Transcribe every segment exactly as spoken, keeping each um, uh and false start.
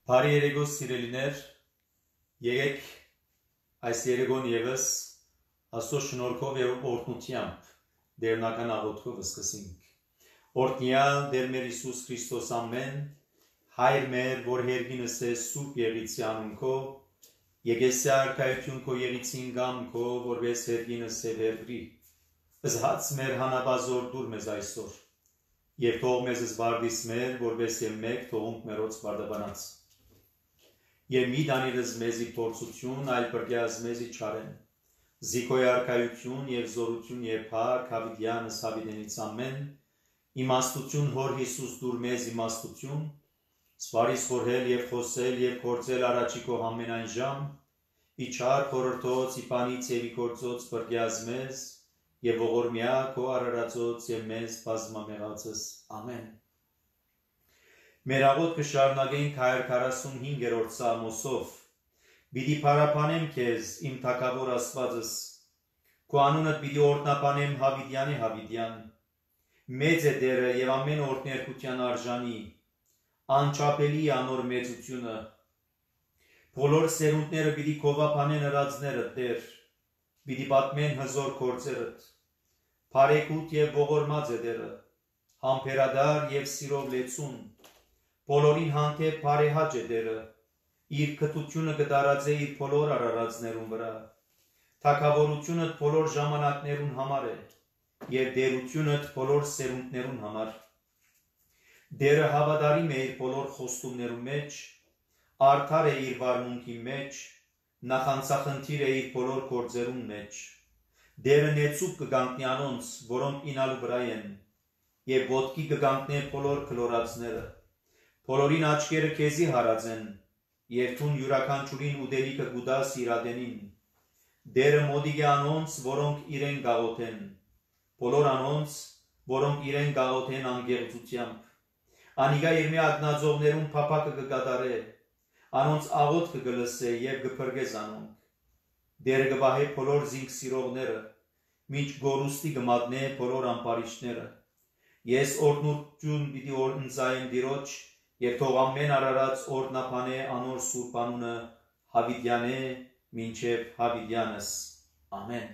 Բարի երեկո սիրելիներ, եկեք այս երեկոն ևս Աստծո շնորհքով եւ օրհնությամբ դերնական աղոթքով սկսենք։ Օրհնյալ Տեր մեր Հիսուս Քրիստոս ամեն, Հայր մեր, որ հերգինս է սուրբ եղիցի անունքով, եկեսի արքայություն քո եղիցին գամ քո, որպես հերգինս է վերվրի, զհաց մեր հանաբազոր դուր մեզ այսօր, եւ թող մեզ զբարդիս մեր, որպես եւ մեկ թողունք մերոց բարդաբանած։ Եվ մի դանիրս մեզի փորձություն, այլ բրգյազ մեզի չարեն, զիքոյ արքայություն և զորություն և փառք հավիդյանս հավիդենից ամեն, իմաստություն հոր Հիսուս դուր մեզ իմաստություն, սպարիս խորհել և խոսել և կործել առաջիկո ամենայն ժամ, իչար խորրթոց, իպանից և իգործոց բրգյազ մեզ, և ողորմյա քո արարածոց և մեզ բազմամեղածս ամեն։ Մեր աղոթքը շարունակենք հայր քառասունհինգերորդ սաղմոսով, պիտի փառաբանեմ քեզ, իմ թագավոր Աստվածս, քո անունդ պիտի օրհնաբանեմ Հավիդյանի Հավիդյան, մեծ է Տերը և ամեն օրհներգության արժանի, անչափելի անոր մեծությունը, բոլոր սերունդները պիտի գովաբանեն ըրածները Տեր, պիտի պատմեն հզոր գործերդ, բարեգութ և ողորմած է Տերը, համբերադար և սիրով լեցուն, բոլորին հանդեպ բարեհաճ է Տերը, իր քթությունը կդարածե իր բոլոր արարածներուն վրա, թագավորությունդ բոլոր ժամանակներուն համար է, և դերությունդ բոլոր սերունդներուն համար։ Տերը հավատարիմ է իր բոլոր խոստումներու մեջ, արդար է իր վարմունքի մեջ, նախանցախնդիր է իր բոլոր գործերուն մեջ։ Տերը նեցուկ կգանտնի անոնց, որոնք ինալու վրա են, և ոտքի կգանտնե բոլոր քլորածները։ Բոլորին աչքերը քեզի հարած են, և թուն յուրաքանչյուրին ուտելիքը կուտաս իր ատենին։ Տերը մոտիկ է անոնց, որոնք իրեն գաղոթեն, բոլոր անոնց, որոնք իրեն գաղոթեն անգեղծությամբ։ Անիկա իր մի ակնածողներուն փափակը կկատարե, անոնց աղոթքը կլսե և կփրկե զանոնք։ Տերը կպահե բոլոր զինք սիրողները, մինչ գորուստի կմատնե բոլոր ամբարիշտները։ Ես օրհնություն պիտի ընծայեմ Տիրոջ, և թող ամեն արարած օրհնաբանե անոր սուրբ անունը Հավիդյանե մինչև Հավիդյանս։ Ամեն։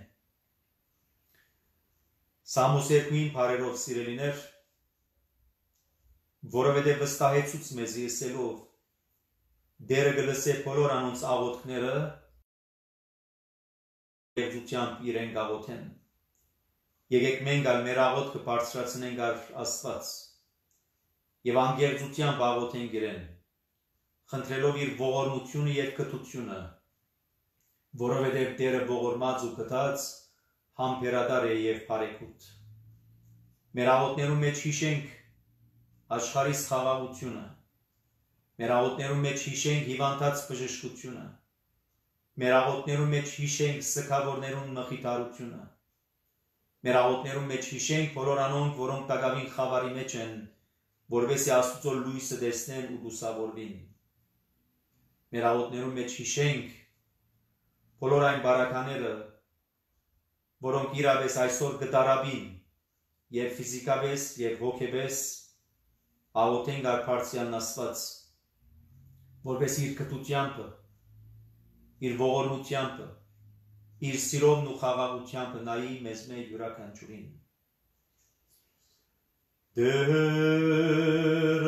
Սաղմոս երկուին բարերով սիրելիներ, որովհետև վստահեցուց մեզի ըսելով, Տերը կլսե բոլոր անոնց աղոթքները եղջությամբ իրեն գաղոթեն։ Եկեք մենք ալ մեր աղոթքը բարձրացնենք առ Աստված և անգեղծությամբ աղոթենք իրեն, խնդրելով իր ողորմությունը և քթությունը, որովհետև Տերը ողորմած ու քթած, համբերադար է և բարեգութ։ Մեր աղոթներու մեջ հիշենք աշխարհի խաղաղությունը, մեր աղոթներու մեջ հիշենք հիվանդած բժշկությունը, մեր աղոթներու մեջ հիշենք սգավորներուն մխիթարությունը, մեր աղոթներու մեջ հիշենք բոլոր անոնք, որոնք տակավին խավարի մեջ են, որովհետև Աստծո լույսը տեսնեն ու լուսավորվին։ Մեր աղոթներու մեջ հիշենք բոլոր այն բարակաները, որոնք իրավես այսօր կդարաբին և ֆիզիկապես և հոգեպես աղոթենք առ Բարձրյալն Աստված, որպես իր քթությամբ, իր ողորմությամբ, իր սիրովն ու խաղաղությամբ նայի մեզ մեր յուրաքանչյուրին։ Տեր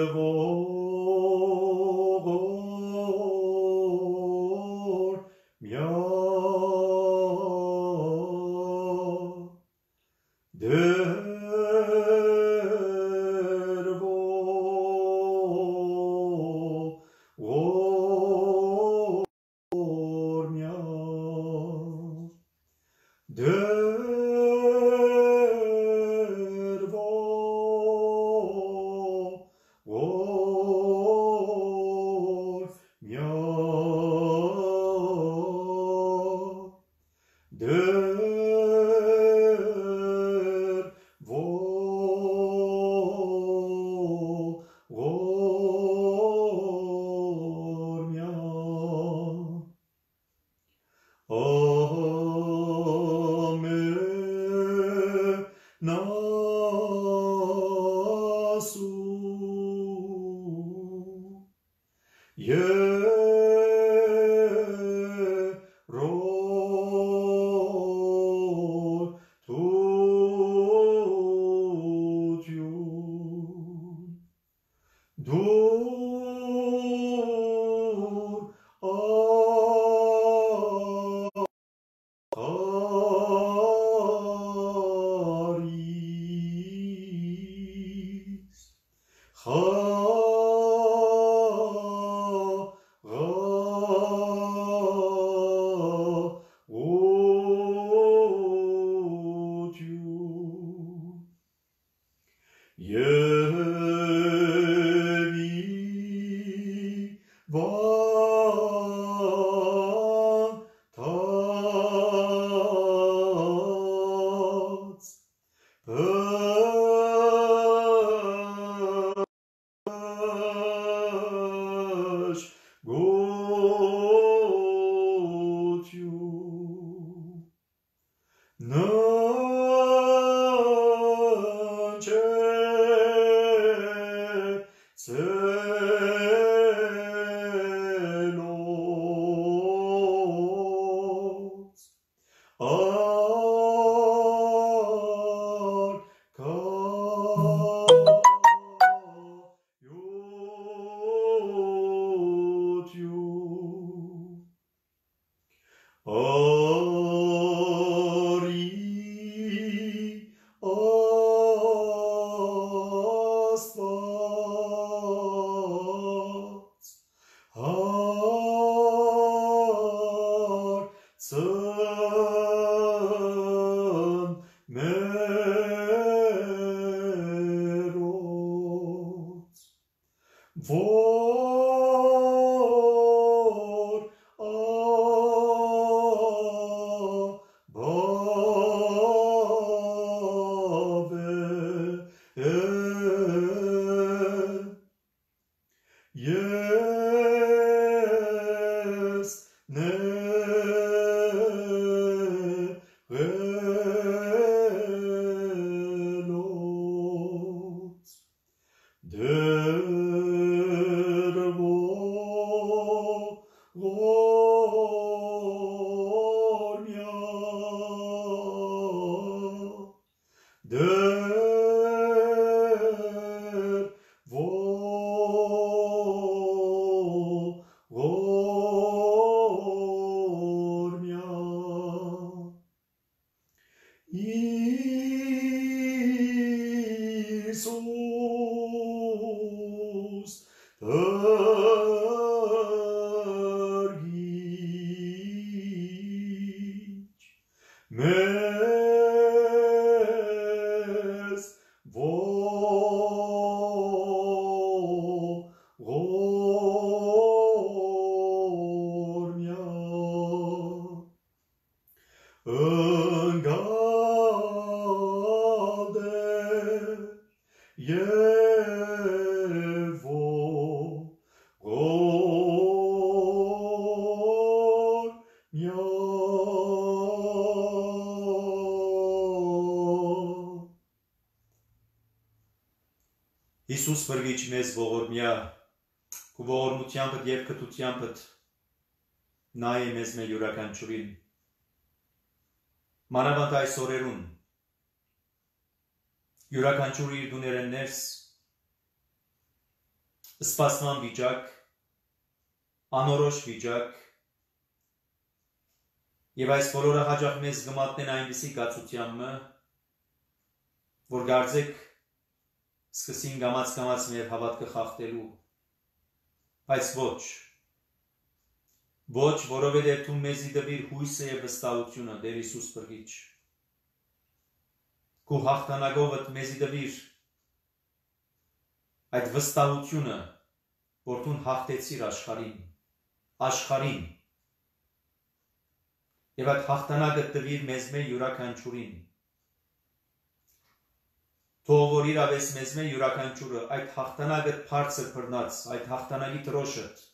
ողորմյա, Տեր ողորմյա, Տեր ողորմյա, Հիսուս բրգիչ մեզ ողորմյա, քու ողորմությանբդ և կտությանբդ նայ է մեզ մեր յուրաքանչյուրին։ Մանավանդ այս օրերուն, յուրաքանչյուր իր դուներեն ներս, սպասման վիճակ, անորոշ վիճակ, և այս բոլորը հաջող մեզ գմատնեն այնպիսի կացությամը, որ գարձեք սկսին գամած-գամած մեր հավատքը խախտելու, բայց ոչ, ոչ, որովհետև դու մեզի դվիր հույսը և վստահությունը, Տեր Հիսուս բրգիչ, քու հաղթանակովդ մեզի դվիր այդ վստահությունը, որ դու հաղթեցիր աշխարհին, աշխարհին, և այդ հաղթանակը դվիր մեզ մեր յուրաքանչյուրին, թող որ իրավես մեզ մեր յուրաքանչյուրը այդ հաղթանակը բարձր բռնած, այդ հաղթանակի դրոշըդ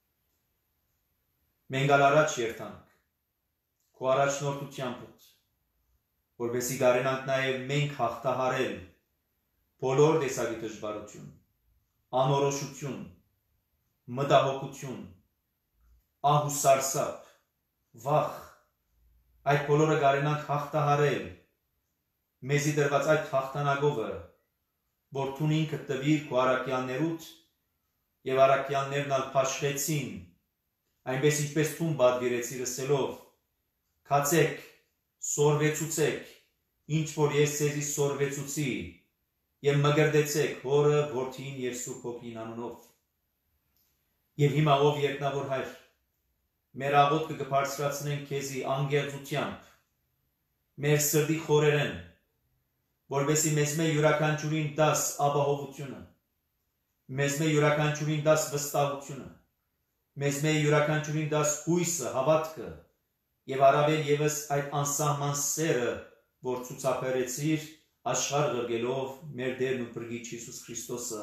մենք ալ առաջ երթանք, քո առաջնորդությանբդ, որպեսզի կարենանք նաև մենք հաղթահարել բոլոր տեսակի դժվարություն, անորոշություն, մտահոգություն, ահուսարսափ, վախ, այդ բոլորը կարենանք հաղթահարել, մեզի դրված այդ հաղթանակովը, որ թուն ինքը տվիր քո առաքյալներուդ եւ առաքյալներն ալ փաշխեցին, այնպես ինչպես թուն բադվիրեցի լսելով, քացեք, սորվեցուցեք, ինչ որ ես ձեզի սորվեցուցի, եւ մգրդեցեք հորը, որդին եւ Սուրբ Հոգին անունով։ Եվ հիմա ով երկնավոր Հայր, մեր աղոթքը կբարձրացնենք քեզի անգեղծությամբ, մեր սրտի խորերեն, որովհետեւ մեզ մե յուրաքանչյուրին դաս ապահովությունը, մեզ մե յուրաքանչյուրին դաս վստահությունը, մեզ մե յուրաքանչյուրին դաս հույսը, հավատքը եւ առավել եւս այդ անսահման սերը, որ ցուցաբերեցիր աշխարհ ղրգելով մեր Տերն ու Փրկիչ Հիսուս Քրիստոսը։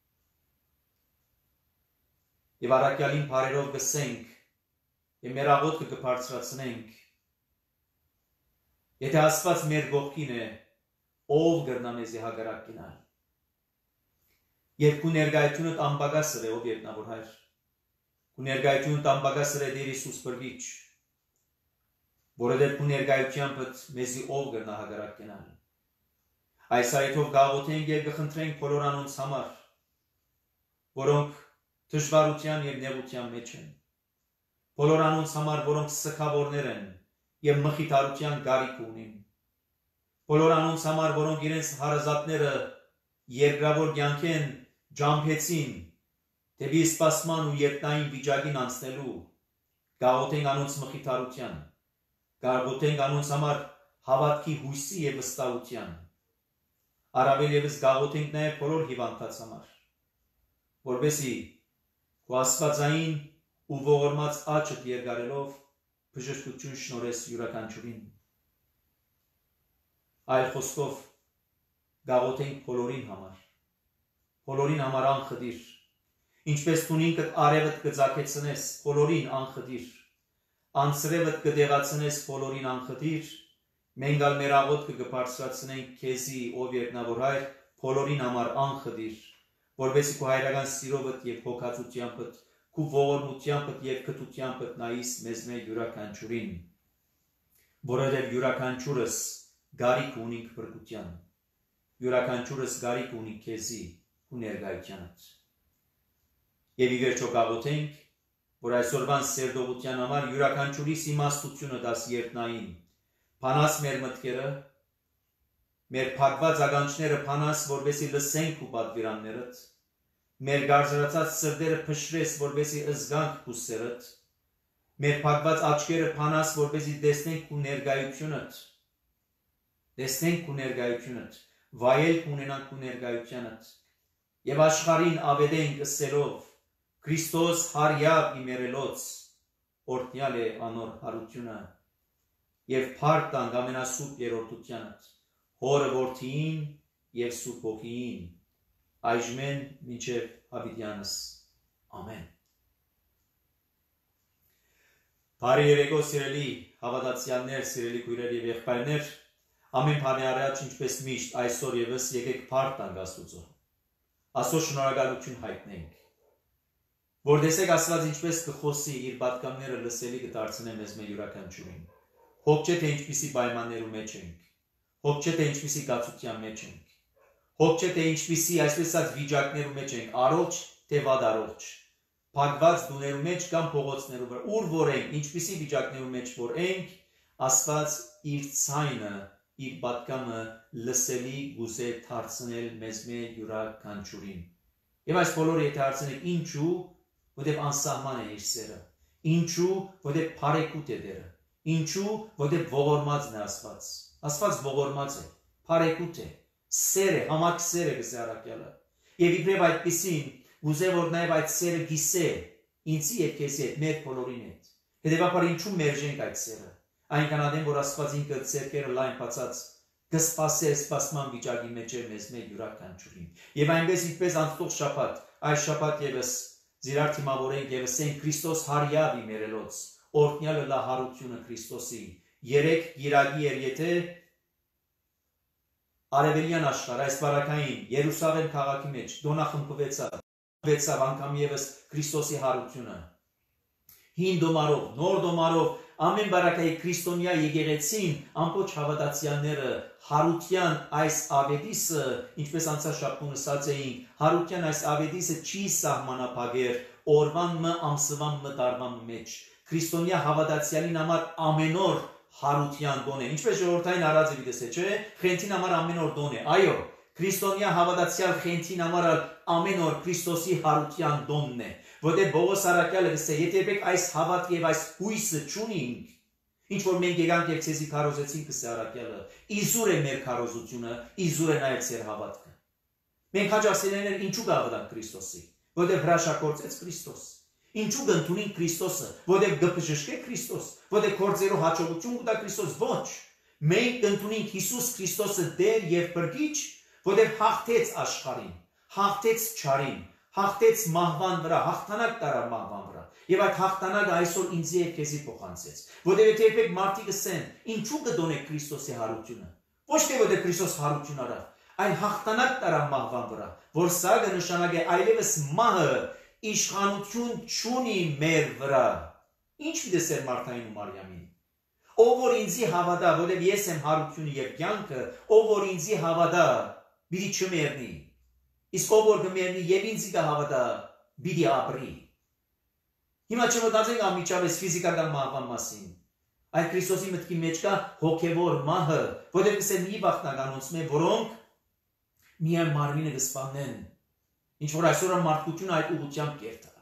Եվ առաքյալին բարերով գսենք եւ մեր աղոթքը կբարձրացնենք։ Եթե Աստված մեր կողքին է, ով կգնա մեզի հակառակ գնալ։ Եվ քո ներկայությունը անպակասր է, ով երկնավոր Հայր։ Քո ներկայությունը անպակասր է Տեր Հիսուս Փրկիչ, որովհետեւ քո ներկայությամբ մեզի ով կգնա հակառակ գնալ։ Այս այթով գաղութենք եւ կխնդրենք բոլոր անոնց համար, որոնք դժվարության եւ նեղության մեջ են։ Բոլոր անոնց համար, որոնք սքավորներ են եւ մխիթարության գարիք ունին։ Բոլոր անոնց համար, որոնք իրենց հարազատները երկրավոր կյանքեն ջամփեցին, դեպի սպասման ու երկնային վիճակին անցնելու, գաղութենք անոնց մխիթարության, գաղութենք անոնց համար հավատքի հույսի եւ վստահության։ Առավել եւս գաղութենք նաեւ բոլոր հիվանդած համար, որովհետեւ քո աստվածային ու ողորմած աչքդ երկարելով բժշկություն շնորհես յուրաքանչյուրին։ Այլ խոսքով գաղութենք բոլորին համար, բոլորին համար անխտիր, ինչպես դու ինքդ արևդ կձակեցնես բոլորին անխտիր, անձրևդ կդեղացնես բոլորին անխտիր, մենք ալ մեր աղոթքը կբարձրացնենք քեզի, ով երկնավոր Հայր, բոլորին համար անխտիր, որովհետեւ քո հայրական սիրովդ եւ հոգացությանդ, քո ողորմությանդ եւ քթությանդ նայիս մեզ մեր յուրաքանչյուրին, որովհետեւ յուրաքանչյուրս գարիք ունենք փրկության, յուրաքանչյուրս գարիք ունի քեզի ու ներկայությանդ։ Եվ ի վերջո գաղութենք, որ այսօրվան սերտողության համար յուրաքանչյուրիս իմաստությունը դաս երտնային, փանաս մեր մտքերը, մեր փակված ականջները փանաս, որովհետեւ լսենք ու պատվիրաններդ, մեր գարզրացած սրտերը փշրես, որովհետեւ զգանք քու սերդ, մեր փակված աչքերը փանաս, որովհետեւ տեսնենք քու ներկայությունդ, տեսնենք քու ներկայությունդ, վայել ունենանք քու ներկայությանդ, եւ աշխարհին ավետենք ըսելով, Քրիստոս հարյավ իմերելոց, օրհնյալ է անոր հարությունը, եւ փառք տանք ամենասուրբ երրորդությանդ, Հորը որդին եւ Սուրբ Հոգին, այժմեն մինչեւ հավիտյանս, ամեն։ Բարի երեկո սիրելի հավատացյալներ, սիրելի քույրեր եւ եղբայրներ, ամեն բանի առաջ ինչպես միշտ այսօր եւս եկեք փառք տանք Աստծո, Աստծո շնորհակալություն հայտնենք, որ տեսեք Աստված ինչպես կխոսի իր պատգամները լսելի կդարձնե մեզ մեր յուրաքանչյուրին։ Հոգ չէ թե ինչպիսի պայմաններու մեջ ենք, հոգ չէ թե ինչպիսի կացության մեջ ենք, հոգ չէ թե ինչպիսի այսպես ասած վիճակներու մեջ ենք, առողջ թե վատ առողջ, փակված դուներու մեջ կամ փողոցներու վրա, ուր որ ենք, ինչպիսի վիճակներու մեջ որ ենք, Աստված իր ցայնը, իր պատգամը լսելի գուզե դարձնել մեզ մեր յուրաքանչյուրին։ Եվ այս բոլորը եթե հարցնեք ինչու, որտեղ անսահման է իր սերը, ինչու, որտեղ բարեկուտ է Տերը, ինչու, որտեղ ողորմածն է Աստված, Աստված ողորմած է, բարեկուտ է, սեր է, համակ սեր է գսե առաքյալը, եւ իբրև այդպիսին ուզե որ նաեւ այդ սերը գիսե ինձի եւ քեզի հետ, մեր բոլորին հետ, հետեւաբար ինչու մերժենք այդ սերը, այնքան ադեմ որ Աստված ինքը ձեռքերը լայն բացած կսպասե սպասման վիճակի մեջ է մեզ մեր յուրաքանչյուրին, եւ այնպես ինչպես անցող շաբաթ, այս շաբաթ եւս Զիրար թիմավորենք եւ ասենք Քրիստոս հարյավ իմերելոց, օրհնյալ լա հարությունը Քրիստոսի, երեք գիրագի էր եթե արևելյան աշխարհ այս բարակային Երուսաղեմ քաղաքի մեջ դոնախմբվեցավ, վեցավ անգամ եւս Քրիստոսի հարությունը։ Հին դոմարով, նոր դոմարով ամեն բարակայի քրիստոնյա եկեղեցին ամբողջ հավատացյալները հարության այս ավետիսը, ինչպես անցած շաբթուն ասած էինք, հարության այս ավետիսը չի սահմանափակեր օրվան մը ամսվան մը տարվան մեջ։ Քրիստոնյա հավատացյալին համար ամեն օր հարության դոն է։ Ինչպես ժողովրդային արածը դիտես է, չէ՞։ Խենթին համար ամեն օր դոն է։ Այո, քրիստոնյա հավատացյալ խենթին համար ամեն օր Քրիստոսի հարության դոնն է։ Որտեղ Պողոս առաքյալը գսե, եթե երբեք այս հավատք եւ այս հույսը չունենք, ինչ որ մենք եկանք եւ ցեզի քարոզեցինք գսե առաքյալը, իզուր է մեր քարոզությունը, իզուր է նաեւ ծեր հավատքը։ Մենք հաջասիրներ ինչու գաղդանք Քրիստոսի, որտեղ հրաշագործեց Քրիստոս։ Ինչու գտնունին Քրիստոսը, որտեղ գպժշկե Քրիստոս, որտեղ կորձերով հաջողություն կտա Քրիստոս, ոչ։ Մենք գտնունին Հիսուս Քրիստոսը դեր եւ բրգիչ, որտեղ հաղթեց աշխարհին, հաղթեց չարին, հաղթեց մահվան վրա, հաղթանակ տարավ մահվան վրա։ Եվ այդ հաղթանակը այսօր ինձ եւ քեզի փոխանցեց։ Որտեղ եթե երբեք մարդիկ ասեն, ինչու կդոնեք Քրիստոսի հարությունը։ Ոչ թե որտեղ Քրիստոս հարություն արավ, այլ հաղթանակ տարավ մահվան վրա, որ սա կնշանակե այլևս մահը իշխանություն չունի մեր վրա։ Ինչ դեսեր Մարթային ու Մարիամին։ Ով որ ինձի հավատա, որտեղ ես եմ հարությունը եւ կյանքը, ով որ ինձի հավատա, պիտի չմեռնի։ Իսկ ով որ կմեռնի եւ ինձի կհավատա, պիտի ապրի։ Հիմա չմտածենք անմիջապես ֆիզիկական մահվան մասին։ Այդ Քրիստոսի մտքի մեջ կա հոգեվոր մահը, որտեղ կսե մի վախնականոնց մե, որոնք միայն մարմինը կսպանեն։ Ինչ որ այսօր մարդկությունը այդ ուղղությամբ կերտա։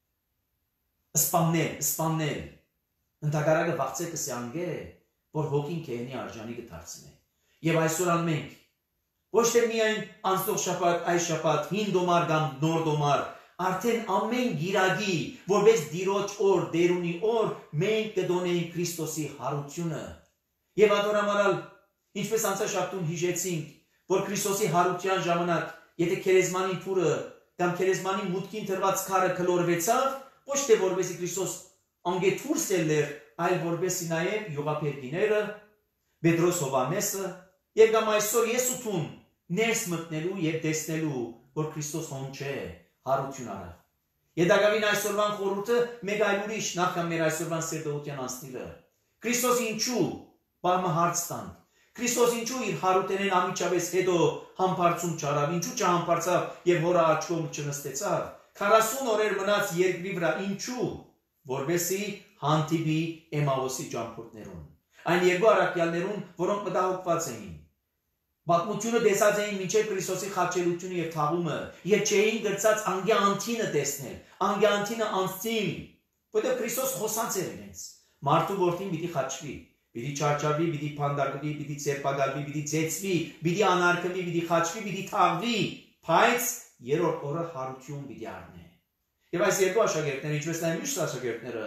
Սպաննել, սպաննել։ Ընդհակարակը վաղցե կսե անգե, որ հոգին քեհնի արժանի կդարձնե։ Եվ այսօր մենք ոչ թե միայն անցնող շաբաթ, այս շաբաթ, հին դոմար կամ նոր դոմար, արդեն ամեն գիրագի, որպես դիրոջ օր, դերունի օր, մենք կդոնեինք Քրիստոսի հարությունը։ Եվ ադորամարալ, ինչպես անցած շաբթուն հիշեցինք, որ Քրիստոսի հարության ժամանակ, եթե քերեզմանի թուրը կամ քերեզմանի մուտքին տրված քարը քլորվեցավ, ոչ թե որպեսզի Քրիստոս անգեթուրս ելներ, այլ որպեսզի նաև յուղափերգիները, Պետրոս Հովանեսը, եւ կամ այսօր ես ու թուն ներս մտնելու եւ տեսնելու, որ Քրիստոս հոն չէ, հարություն արավ։ Եդակավին այսօրվան խորհուրդը մեկ այլ ուրիշ նախքան մեր այսօրվան սերտողության անցնիլը։ Քրիստոս ինչու բամը հարց տանք։ Քրիստոս ինչու իր հարութենեն ամիջապես հետո համբարձում չարավ, ինչու չհամբարձավ եւ հորը աչքով չնստեցավ։ քառասուն օրեր մնաց երկրի վրա, ինչու, որովհետեւ հանդիպի Էմաոսի ճամփորդներուն։ Այն երկու առաքյալներուն, որոնք մտահոգված էին։ Պատմությունը տեսած էին մինչև Քրիստոսի խաչելությունը եւ թաղումը, եւ չէին գրծած անգե անթինը տեսնել, անգե անթինը անցնել, որտեղ Քրիստոս խոսած էր իրենց։ Մարդու որդին պիտի խաչվի, պիտի չարչարվի, պիտի փանդարգվի, պիտի ցերպակալվի, պիտի ծեծվի, պիտի անարգվի, պիտի խաչվի, պիտի թաղվի, բայց երրորդ օրը հարություն պիտի առնի։ Եվ այս երկու աշակերտները, ինչպես նաև մյուս աշակերտները,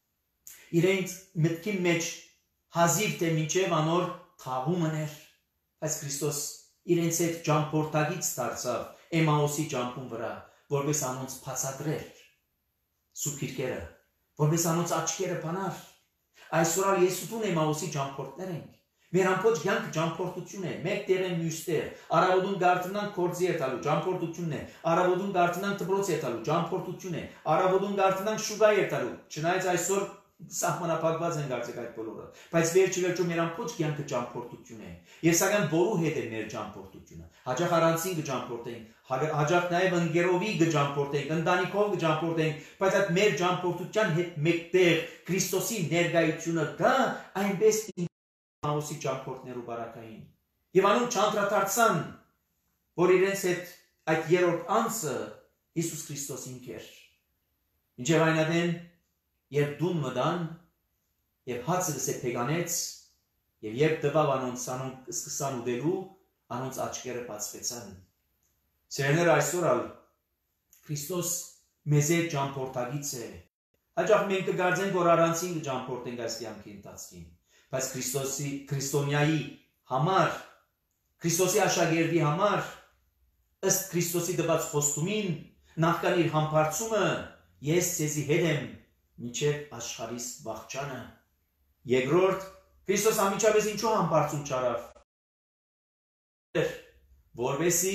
իրենց մտքի մեջ հազիվ թե մինչև անոր թաղումն էր, բայց Քրիստոս իրենց հետ ճամփորդագից դարձավ Էմաոսի ճամփուն վրա, որպես անոնց բացատրեր սուրբ գիրքերը, որպես անոնց աչքերը բանար։ Այսօր ես ու դու Էմաոսի ճամփորդներ ենք։ Մեր ամբողջ կյանքը ճամփորդություն է, մեկ տեղը մյուս տեղ։ Արաբոդուն գարտնան կորձի երթալու ճամփորդությունն է, արաբոդուն գարտնան դպրոց երթալու ճամփորդություն է, արաբոդուն գարտնան շուգա երթալու։ Չնայած այսօր սահմանափակված են կարծեք այդ բոլորը, բայց վերջի վերջո մեր ամբողջ կյանքը ճամփորդություն է։ Եվ սակայն որու հետ է մեր ճամփորդությունը։ Հաջող առանցին կճամփորդենք, հաջող նաև ընկերովի կճամփորդենք, ընտանիքով կճամփորդենք, բայց այդ մեր ճամփորդության հետ մեկտեղ Քրիստոսի ներկայությունը կա, այնպես Էմաոսի ճամփորդներու բարակային։ Եվ անոնք չանդրադարձան, որ իրենց հետ այդ երրորդ անձը Հիսուս Քրիստոսին կեր։ Ինչև այնադեն Եվ դուն մտան, եւ հացը գսե փեգանեց, եւ երբ տվավ անոնց անոնք սկսան ուտելու, անոնց աչքերը բացվեցան։ Սերներ այսօր ալ Քրիստոս մեզ է ճամփորդագից է։ Հաջող մենք կգարձենք, որ առանցին կճամփորդենք այս կյանքի ընթացքին, բայց Քրիստոսի քրիստոնյայի համար, Քրիստոսի աշակերտի համար, ըստ Քրիստոսի տված խոստումին, նախքան իր համբարձումը, ես ցեզի հետ եմ մինչև աշխարհիս վախճանը։ Երկրորդ, Քրիստոս անմիջապես ինչու համբարձում չարավ։ Որովհետեւ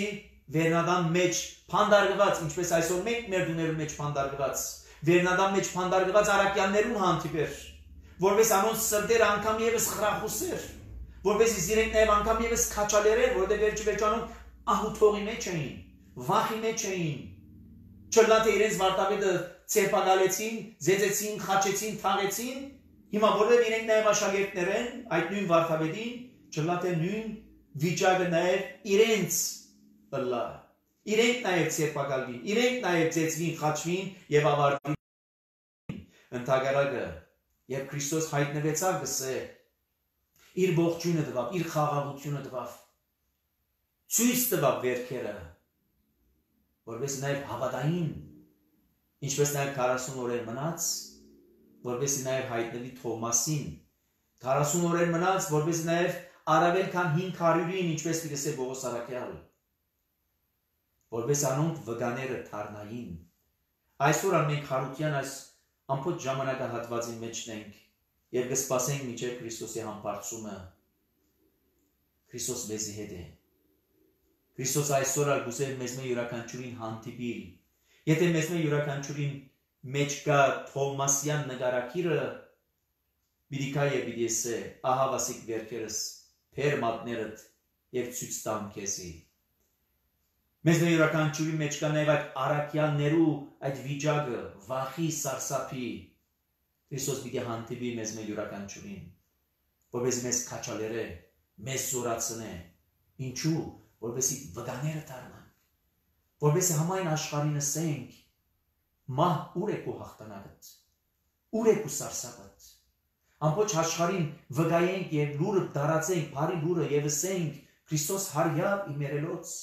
վերնադան մեջ փանդարգված, ինչպես այսօր մենք մեր դուներու մեջ փանդարգված, վերնադան մեջ փանդարգված արաքյաններուն հանդիպեր, որպես անոնց սրտերը անգամ եւս խրախուսեր, որպես իրենք նաեւ անգամ եւս քաչալերեր, որտեղ վերջի վերջանում ահութողի մեջ էին, վախի մեջ էին, չլաթե իրենց վարտավետը ցերպակալեցին, զեծեցին, խաչեցին, թաղեցին, հիմա որտեղ իրենք նաեւ աշակերտներ են, այդ նույն վարտավետին, չլաթե նույն վիճակը նաեւ իրենց ըլլա, իրենք նաեւ ցերպակալվին, իրենք նաեւ ծեծվին, խաչվին եւ ավարտվին, ընդհանրակը, եւ Քրիստոս հայտնվեցավ գսե, իր ողջույնը տվավ, իր խաղաղությունը տվավ, ցույց տվավ վերքերը, որպես նաև հավատային, ինչպես նաև քառասուն օրեր մնաց, որպես նաև հայտնվի Թովմասին, քառասուն օրեր մնաց, որպես նաև առավել քան հինգ հարյուրին, ինչպես գսե Պողոս Արաքյալը, որպես անոնք վգաները թարնային, այսօր մենք խարության այս ամբողջ ժամանակահատվածի մեջն ենք եւ կսպասենք մինչեւ Քրիստոսի համբարձումը, Քրիստոս մեզի հետ է, Քրիստոս այսօր արգուսեր մեզ մե յուրաքանչյուրին հանդիպիլ, եթե մեզ մե յուրաքանչյուրին մեջ կա Թովմասյան նկարակիրը, պիտի կա եւ պիտի ասե, ահա վասիկ վերքերս, փեր մատներդ եւ ցույց տամ քեզի։ Մեզ մե յուրաքանչյուրի մեջ կա նաեւ այդ արաքյաններու այդ վիճակը, վախի, սարսափի, Քրիստոս պիտի հանդիպի մեզ մե յուրաքանչյուրին, որպես մեզ քաչալերե, մեզ զորացնե, ինչու որպեսի վգաները դառնան, որպեսի համայն աշխարհին ասենք, մահ ուր է քո հաղթանակդ, ուր է քո սարսափդ, ամբողջ աշխարհին վգայենք եւ լուրը դարացենք, բարի լուրը եւ ասենք, Քրիստոս հարյավ իմերելոց,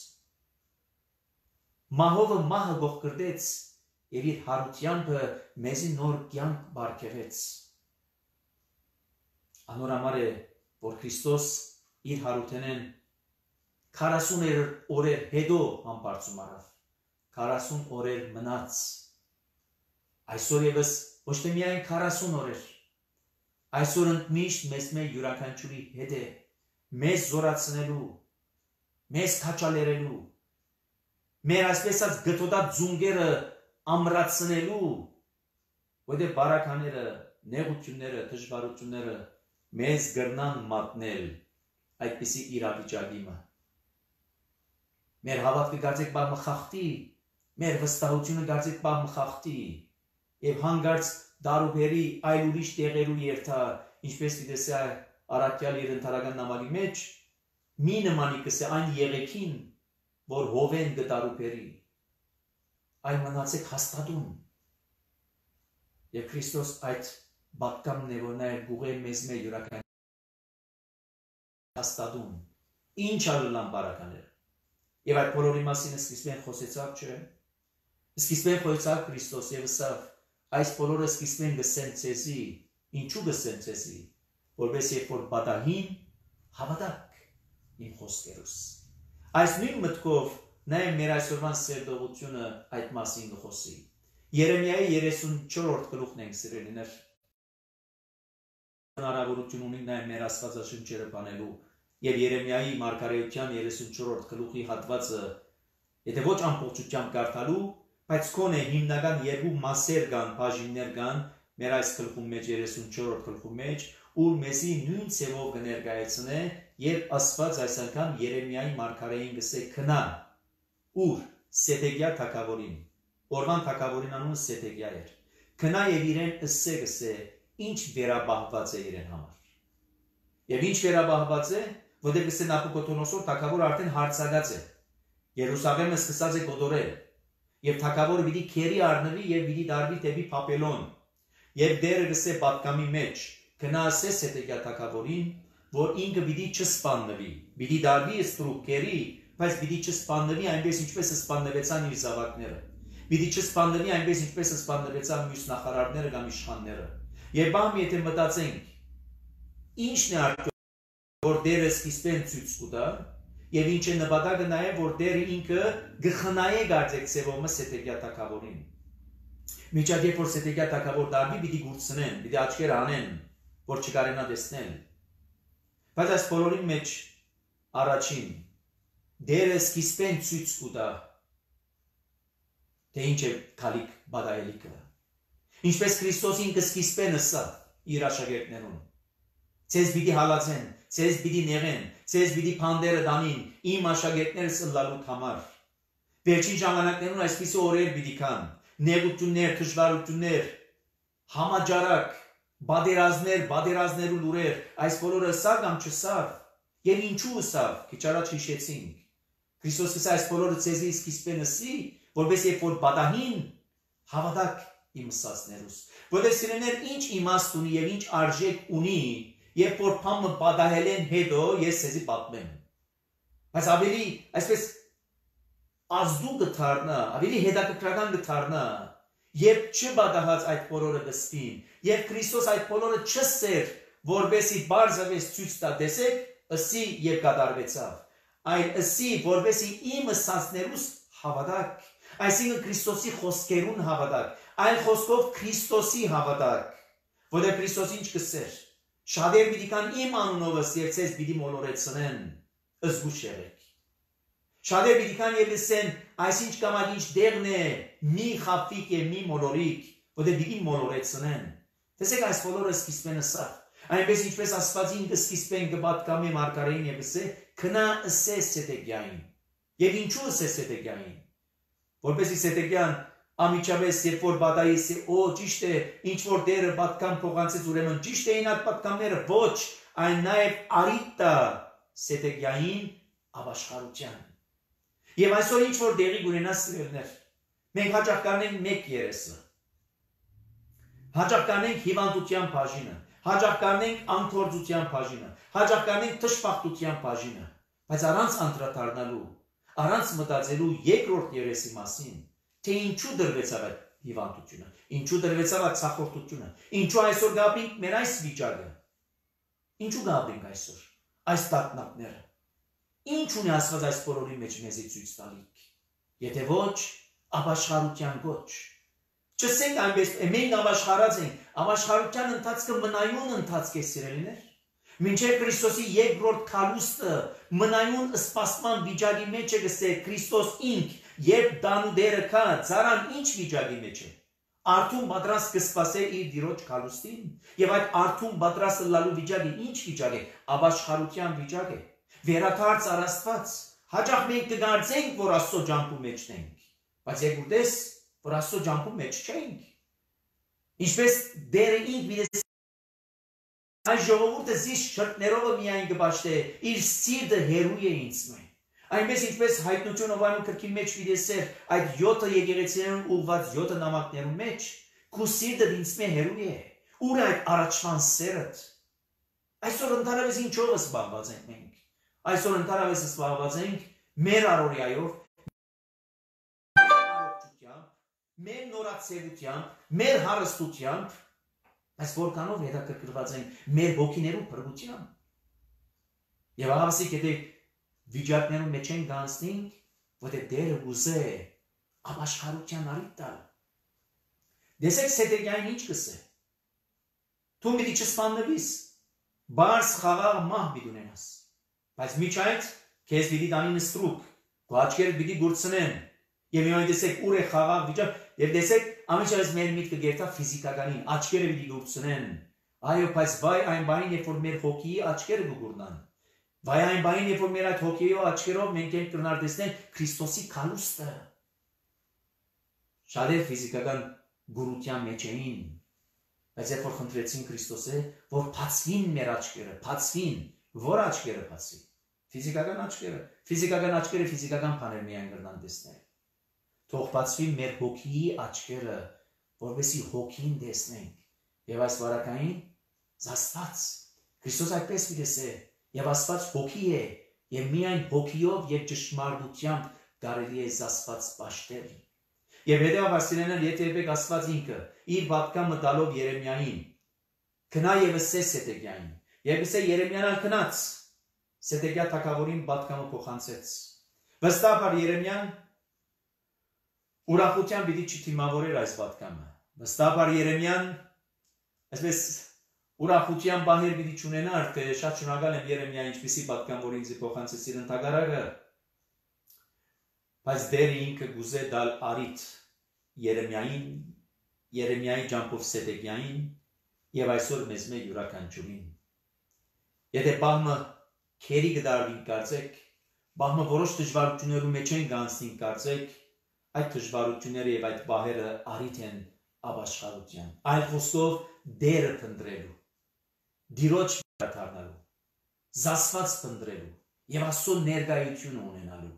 մահովը մահը ողկրտեց եւ իր հարությամբ մեզի նոր կյանք բարգեւեց։ Անորամար է, որ Քրիստոս իր հարութենեն քառասուն օրեր հետո համբարձում արավ, քառասուն օրեր մնաց, այսօր եւս ոչ թե միայն քառասուն օրեր, այսօր ընդմիշտ մեզ մեր յուրաքանչյուրի հետ է, մեզ զորացնելու, մեզ քաչալերելու, մեր այսպես ասած գտոտած ձունգերը ամրացնելու, որտեղ բարակաները, նեղությունները, դժվարությունները մեզ գրնան մատնել այդպիսի իրավիճակի մը։ Մեր հավատքը կարծեք բաղ մխախտի, մեր վստահությունը կարծեք բաղ մխախտի, եւ հանգարց դարուբերի այլ ուրիշ տեղերու երթա, ինչպես դիտեսա Արաքյալ իր ընթարական նամակի մեջ, մի նմանի կսե այն եղեքին, որ հովեն գտարուբերի, այն մնացեք հաստատուն, եւ Քրիստոս այդ բատկամն է, որ նաև գուղե մեզ մեր յուրական հաստատուն, ինչ ալլան բարականեր, եւ այդ բոլորի մասին սկիզբեն խոսեցավ, չէ, սկիզբեն խոսեցավ Քրիստոս եւ ասավ, այս բոլորը սկիզբեն գսեն ցեզի, ինչու գսեն ցեզի, որպես երբ որ բադահին հավատաք իմ խոսքերուս։ Այս նույն մտքով նաեւ մեր այսօրվան սերտողությունը այդ մասին խոսի։ Երեմիայի երեսունչորրորդ գլուխն ենք սիրելիներ։ Հնարավորություն ունի նաեւ մեր Աստվածաշնչերը բանելու եւ Երեմիայի մարգարեության երեսունչորրորդ գլուխի հատվածը, եթե ոչ ամբողջությամբ կարդալու, բայց կոնե հիմնական երկու մասեր կան, բաժիններ կան մեր այս գլխում մեջ երեսունչորրորդ գլխում մեջ, ուր մեզի նույն ցևով կներկայացնե, երբ Աստված այս անգամ Երեմիայի մարգարեին գսե քնա, ուր Սեդեկիա թագավորին, օրվան թագավորին անունը Սեդեկիա էր, քնա եւ իրեն ըսե գսե, ինչ վերաբահված է իրեն համար։ Եվ ինչ վերաբահված է, որտեղ գսե Նաբուկոդոնոսոր թագավորը արդեն հարձակած է, Երուսաղեմը սկսած է գոտորել, եւ թագավորը պիտի քերի առնվի եւ պիտի դարվի դեպի Փապելոն, եւ դերը գսե պատկամի մեջ, գնասե Սեդեկիա թագավորին, որ ինքը պիտի չսպաննվի, պիտի դարվի ստրուկ քերի, բայց պիտի չսպաննվի այնպես ինչպես սպաննվեցան իր զավակները, պիտի չսպաննվի այնպես ինչպես սպաննվեցան մյուս նախարարները կամ իշխանները։ Եվ բամ եթե մտածենք, ինչն է արդյոք որ դերը սկիզբեն ցույց կտա, եւ ինչ է նպատակը նաեւ որ դերը ինքը գխնայե գարձեք սեվոմը Սեդեկիա թագավորին։ Միջած երբ որ Սեդեկիա թագավոր դարվի, պիտի գուրցնեն, պիտի աչքեր անեն, որ չկարենա տեսնել։ Բայց այս բոլորի մեջ առաջին դերը սկիզբեն ցույց կտա թե ինչ է քալիք բադայելիկը ինչպես Քրիստոսին կսկիզբեն ասա իր աշակերտներուն ցեզ պիտի հալածեն ցեզ պիտի նեղեն ցեզ պիտի փանդերը դանին իմ աշակերտներս ըլլալու համար վերջին ժամանակներուն այսպիսի օրեր պիտի կան նեղություններ դժվարություններ համաճարակ բادرազներ բادرազներու լուրեր այս բոլորը սա կամ չսավ եւ ինչու սավ քիչ առաջ հիշեցինք Քրիստոսը այս բոլորը ցեզի սկիզբեն ասի որպես երբ որ բադահին հավատակ իմ ասածներուս որտեղ սիրեներ ինչ իմաստ ունի եւ ինչ արժեք ունի երբ որ փամը բադահել են հետո ես ցեզի պատմեմ բայց ավելի այսպես ազդու գթարնա ավելի հետաքրքրական գթարնա երբ չբադահած այդ բոլորը դստին եւ Քրիստոս այդ բոլորը չսեր որբեսի բարձավես ցույց տա դեսեք ասի եւ կատարվեցավ այլ ասի որբեսի իմ ասածներուս հավատակ այսինքն Քրիստոսի խոսքերուն հավատակ այլ խոսքով Քրիստոսի հավատակ որը Քրիստոս ինչ կսեր շատեր պիտի կան իմ անունովս եւ ցեզ պիտի մոլորեցնեն զգուշ եղեք շատեր պիտի կան եւ ասեն այսինչ կամ ինչ դերն է մի խափիկ եւ մի մոլորիկ որը պիտի մոլորեցնեն տեսեք այս բոլորը սկիզբեն ասա այնպես ինչպես Աստվածին սկիզբեն կպատկամի մարգարեին եւ ասե քնա ասե սետեգյային եւ ինչու ասե սետեգյային որպեսի սետեգյան ամիջապես երբ որ բադայիս է օ ճիշտ է ինչ որ դերը պատկան փոխանցեց ուրեմն ճիշտ էին այդ պատկանները ոչ այն նաեւ արիտա սետեգյային ապաշխարության եւ այսօր ինչ որ դերի գունենա սիրելներ մենք հաճախ կանենք մեկ երեսը հաճախ կանենք հիվանդության բաժինը հաճախ կանենք անկորձության բաժինը հաճախ կանենք թշպախտության բաժինը բայց առանց անդրադառնալու առանց մտածելու երկրորդ երեսի մասին թե ինչու դրվեցավ այդ հիվանդությունը ինչու դրվեցավ այդ ցախորտությունը ինչու այսօր գաբինք մեր այս վիճակը ինչու գաբինք այսօր այս տակնակները ինչ ունի Աստված այս բոլորի մեջ մեզի ցույց տալիք եթե ոչ ապաշխարության գոչ չսենք այնպես մենք ապաշխարած ենք ապաշխարության ընթացքը մնայուն ընթացք է սիրելիներ մինչև Քրիստոսի երկրորդ քալուստը մնայուն սպասման վիճակի մեջ է գսե Քրիստոս ինք երբ դանու դերը կա ծարան ինչ վիճակի մեջ է արթուն պատրաստ կսպասե իր դիրոջ քալուստին եւ այդ արթուն պատրաստ լալու վիճակի ինչ վիճակ է ապաշխարության վիճակ է վերակարծ առաստված հաճախ մենք կգարձենք որ Աստծո ջամփու մեջն ենք բայց երկուտես որ Աստծո ջամփու մեջ չենք ինչպես դերը ինք վիդես Այս ժողովուրդը զիս շրտներովը միայն կպաշտե, իր սիրտը հերու է ինձ մեն։ Այնպես ինչպես հայտնություն ովանում կրքի մեջ վիդեսեր այդ յոթը եկեղեցիներուն ուղված յոթը նամակներուն մեջ, քու սիրտը ինձ մեն հերու է, ուր այդ առաջվան սերըդ։ Այսօր ընդհանրապես ինչով զբաղված ենք մենք։ Այսօր ընդհանրապես զբաղված ենք մեր առօրյայով, մեր նորացերությամբ, մեր հարստությամբ Այս որքանով հետաքրքրված են մեր հոգիներու փրկությամբ։ Եվ ահավասիկ եթե վիճակներում մեջ են գանցնենք, որտեղ դերը գուզե ապաշխարության արիտ տալ։ Դեսեք սետեգյային ինչ կսե։ Դու մի չսպաննվիս, բարս խաղաղ մահ պիտի ունենաս։ Բայց միջ այդ քեզ պիտի տանին ստրուկ, քո աչքերը պիտի գործնեն։ Եվ իհայտ դեսեք ուր է խաղաղ վիճակ, եւ դեսեք ամիջապես մեր միտքը գերտա ֆիզիկականին, աչքերը պիտի գործնեն։ Այո, բայց վայ այն բանին, երբ որ մեր հոգիի աչքերը կգուրնան։ Վայ այն բանին, երբ որ մեր այդ հոգիի աչքերով մենք ենք կրնարտեսնեն Քրիստոսի քալուստը։ Շատեր ֆիզիկական գուրության մեջ էին, բայց երբ որ խնդրեցին Քրիստոսը, որ բացվին մեր աչքերը, բացվին, որ աչքերը բացվին։ Ֆիզիկական աչքերը, ֆիզիկական աչքերը ֆիզիկական բաներ միայն կրնան տեսնել։ Թող բացվի մեր հոգիի աչքերը, որովհետեւ հոգին տեսնենք։ Եվ այս վարակային Աստված Քրիստոս այդպես վիրեսե, եւ Աստված հոգի է, եւ միայն հոգիով եւ ճշմարտությամբ կարելի է Աստված պաշտել։ Եվ հետեւաբար սիրելիներ, եթե եպեք Աստված ինքը իր պատկամը տալով Երեմիային, քնա եւ ասե Սետեգյային, եւ ասե Երեմիան քնած, Սետեգյա թագավորին պատկամը փոխանցեց։ Վստահաբար Երեմիան ուրախությամբ պիտի չթիմավորեր այս պատկամը։ Վստահաբար Երեմիան այսպես ուրախության բաներ պիտի չունենար, թե շատ շնորհակալ եմ Երեմիա ինչպեսի պատկան, որ ինձ փոխանցեց իր ընդհանրակը, բայց դեր ինքը գուզե դալ արիթ Երեմիային, Երեմիայի ջամփով Սեդեկիային եւ այսօր մեզ մե յուրաքանչյուրին։ Եթե բահմը քերի գդարվին կարծեք, բահմը որոշ դժվարություններու մեջ են գանցին կարծեք, այդ դժվարությունները եւ այդ բահերը արիթ են ապաշխարության։ Այլ խոսքով դերը փնտրելու, դիրոջ դառնալու, զասված փնտրելու եւ Աստծո ներկայությունը ունենալու։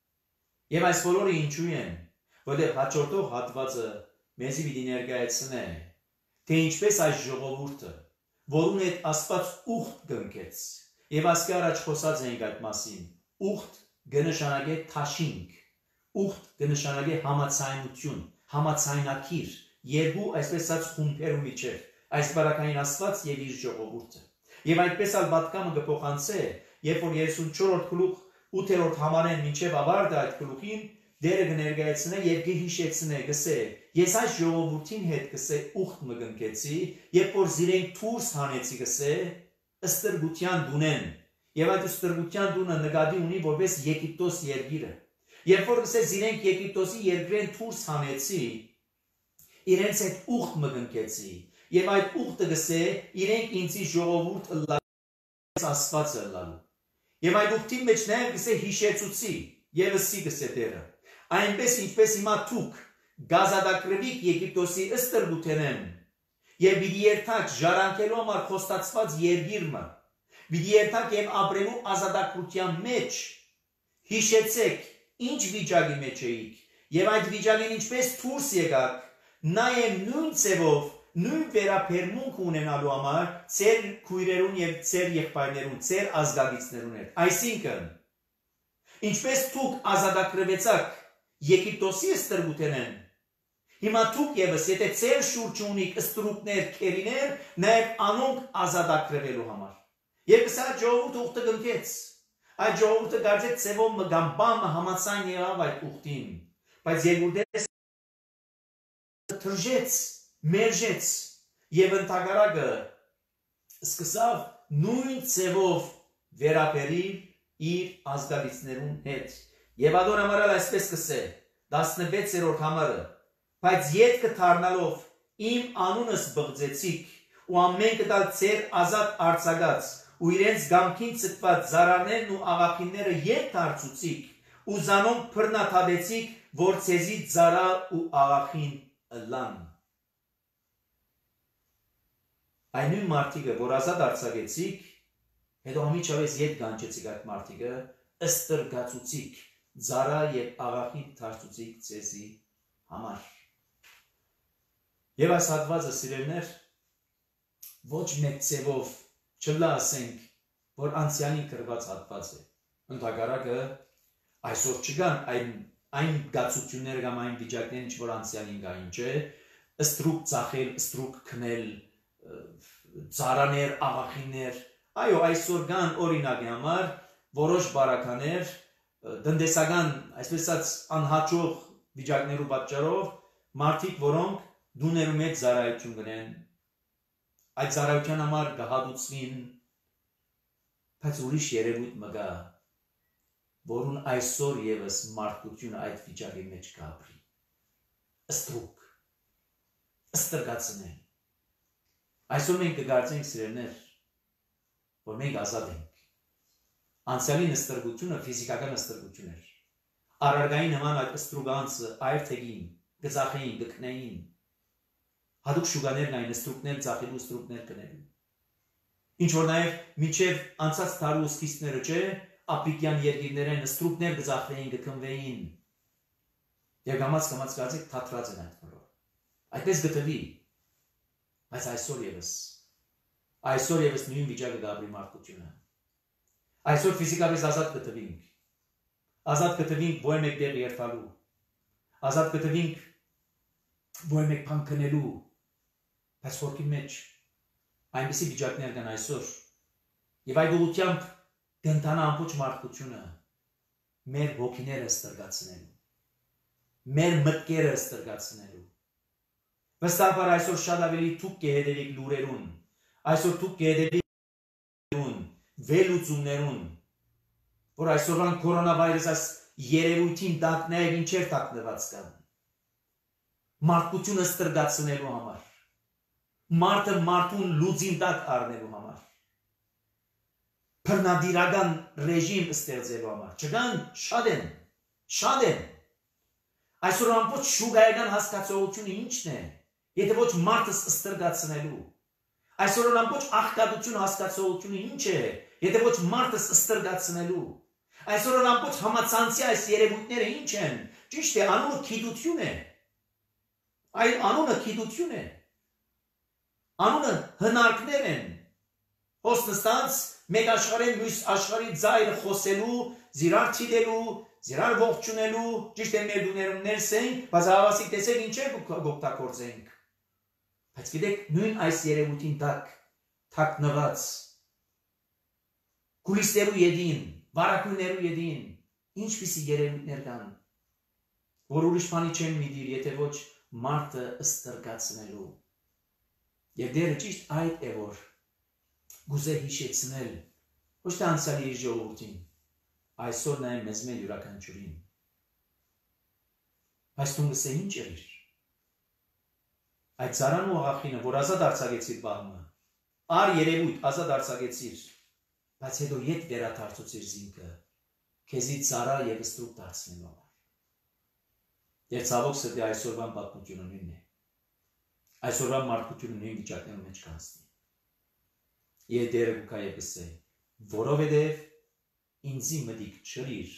Եվ այս բոլորը ինչու են, որտեղ հաջորդող հատվածը մեզի պիտի ներկայացնե, թե ինչպես այս ժողովուրդը, որուն հետ Աստված ուխտ կնքեց, եւ ասկի առաջ խոսած ենք այդ մասին, ուխտ կնշանակե թաշինք, ուխտ կնշանակե համացայնություն, համացայնակիր, երկու այսպես ասած խումբերու միջև, այս բարակային Աստված եւ իր ժողովուրդը։ Եվ այդպես ալ պատկամը կփոխանցե, երբ որ երեսունչորրորդ գլուխ ութերորդ համարեն մինչև ավարտը այդ գլուխին դերը կներկայացնե եւ կհիշեցնե, կսե, ես այս ժողովրդին հետ կսե ուխտ մգնքեցի, երբ որ զիրենք դուրս հանեցի կսե, ըստրգության դունեն, եւ այդ ըստրգության դունը նկատի ունի որպես Եգիպտոս երկիրը։ Երբ որ կսե զիրենք Եգիպտոսի երկրեն դուրս հանեցի, իրենց հետ ուխտ մգնքեցի, եւ այդ ուխտը կսե իրենք ինձի ժողովուրդ ըլլալու Աստված ըլլալու։ Եվ այդ ուխտի մեջ նաև կսե հիշեցուցի, եւս սի կսե դերը։ Այնպես ինչպես հիմա դուք գազադակրվիկ Եգիպտոսի ըստրգութենեն եւ պիտի երթակ ժառանգելու համար խոստացված երկիրը, պիտի երթակ եւ ապրելու ազատագրության մեջ, հիշեցեք ինչ վիճակի մեջ էիք եւ այդ վիճակին ինչպես դուրս եկաք, նաեւ նույն ձևով նույն վերաբերմունք ունենալու համար ծեր քույրերուն եւ ծեր եղբայրներուն, ծեր ազգագիցներուն հետ։ Այսինքն, ինչպես դուք ազատագրվեցաք Եգիպտոսի ըստրգութենեն, հիմա դուք եւս եթե ծեր շուրջը ունիք ըստրուկներ, քերիներ, նաեւ անոնք ազատագրվելու համար։ Եվ սա ժողովուրդը ուխտը կնքեց։ Այդ ժողովուրդը դարձեց ծևով մգամբամը համացայն եղավ այդ ուխտին, բայց երկուտես թրջեց, մերժեց եւ ընդհանրակը սկսավ նույն ծևով վերաբերել իր ազգալիցներուն հետ եւ ադոր համարալ այսպես կսե տասնվեցերորդ համարը բայց յետքը դառնալով իմ անունս բղձեցիք ու ամեն կտալ ծեր ազատ արձակած ու իրենց գամքին ցտված զարարներն ու աղախինները ետ դարձուցիք ու զանոնք բռնաթաբեցիք որ ցեզի զարա ու աղախին ըլլան Այն նույն մարդիկը, որ ազատ արձակեցիք, հետո ամիջավես ետ գանչեցիք այդ մարդիկը, ըստրգացուցիք, զարա եւ աղախին դարձուցիք ցեզի համար։ Եվ այս հատվածը սիրելիներ, ոչ մեկ ձևով չլա ասենք, որ անցյալին գրված հատված է։ Ընդհակառակը այսօր չկան այն այն գացությունները կամ այն վիճակներն, ինչ որ անցյալին կային, չէ, ըստրուկ ծախել, ըստրուկ քնել ծարաներ, աղախիններ, այո, այսօր կան օրինակի համար որոշ բարականեր տնտեսական, այսպես ասած, անհաջող վիճակներու պատճառով մարդիկ, որոնք դուներու մեջ զարայություն կնեն, այդ զարայության համար կհատուցվին, բայց ուրիշ երևույթ մը կա, որուն այսօր եւս մարդկությունը այդ վիճակի մեջ կապրի, ըստրուկ, ըստրգացնեն Այսօր մենք կգործենք սիրելիներ, որ մենք ազատ ենք։ Անցյալի ըստրգությունը ֆիզիկական ըստրգություն էր։ Արարգային նման այդ ըստրուգանցը այրթեգին, գծախեին, գկնեին։ Հատուկ շուկաներն այն ըստրուկներ ծախելու ըստրուկներ կնելու։ Ինչ որ նաև մինչև անցած տարու սկիզբները չէ, ապրիկյան երկիրներեն ըստրուկներ գծախեին, գկնվեին։ Եվ գամած կամած կարծեք թատրած են այդ բոլորը։ Այդպես գտվի Բայց այսօր եւս այսօր եւս նույն վիճակը դառնի մարդկությունը Այսօր ֆիզիկապես ազատ կտվինք ազատ կտվինք ոչ մեկ դեղ երթալու ազատ կտվինք ոչ մեկ բան քնելու բայց խորքի մեջ այնպիսի վիճակներ կան այսօր եւ այդ ուղղությամբ կընթանա ամբողջ մարդկությունը մեր ոգիները ստրգացնելու մեր մտքերը ստրգացնելու Վստահաբար այսօր շատ ավելի դուք կհետևիք լուրերուն, այսօր դուք կհետևիք լուրերուն, վերլուծումներուն, որ այսօրվան կորոնավիրուս այս երևույթին տակ նաև ինչեր տակնված կան։ Մարդկությունը ստրգացնելու համար, մարդը մարդուն լուծին տակ առնելու համար, բռնադիրական ռեժիմ ստեղծելու համար, չկան շատ են, շատ են։ Այսօր ամբողջ շուգայական հասկացողությունը ինչն է, եթե ոչ մարդը ստրգացնելու։ Այսօր ամբողջ աղքատություն հասկացողությունը ինչ է, եթե ոչ մարդը ստրգացնելու։ Այսօր ամբողջ համացանցի այս երևույթները ինչ են, ճիշտ է, անունը գիտություն է։ Այ անունը գիտություն է։ Անունը հնարքներ են։ Հոսնստանց մեկ աշխարհեն մյուս աշխարհի ձայնը խոսելու, զիրար չիդելու, զիրար ողջունելու, ճիշտ է մեր դուներում ներսենք, բայց հավասիկ տեսեք ինչեր գոպտակործենք։ Բայց գիտեք, նույն այս երևույթին տակ թաքնված կուլիսներու ետին, վարակույներու ետին, ինչպիսի երևույթներ կան, որ ուրիշ բանի չեն միդիր, եթե ոչ մարդը ստրգացնելու։ Եվ դերը ճիշտ այդ է, որ գուզե հիշեցնել, ոչ թե անցյալի իր ժողովրդին, այսօր նաև մեզ մեր յուրաքանչյուրին։ Բայց դու գսե ինչ էր։ Այդ ծառան ու աղախինը, որ ազատ արձակեցիր բաղմը, ար երևույթ ազատ արձակեցիր, բայց հետո ետ վերադարձուցիր զինքը, քեզի ծառա եւ ստրուկ դարձնելու համար։ Եվ ցավոք սրտի այսօրվան պատմությունը նույնն է։ Այսօրվան մարդկությունը նույն վիճակներում մեջ կանցնի։ Եվ դերը գուկա եւ գսե, որովհետեւ ինձի մտիկ չրիր,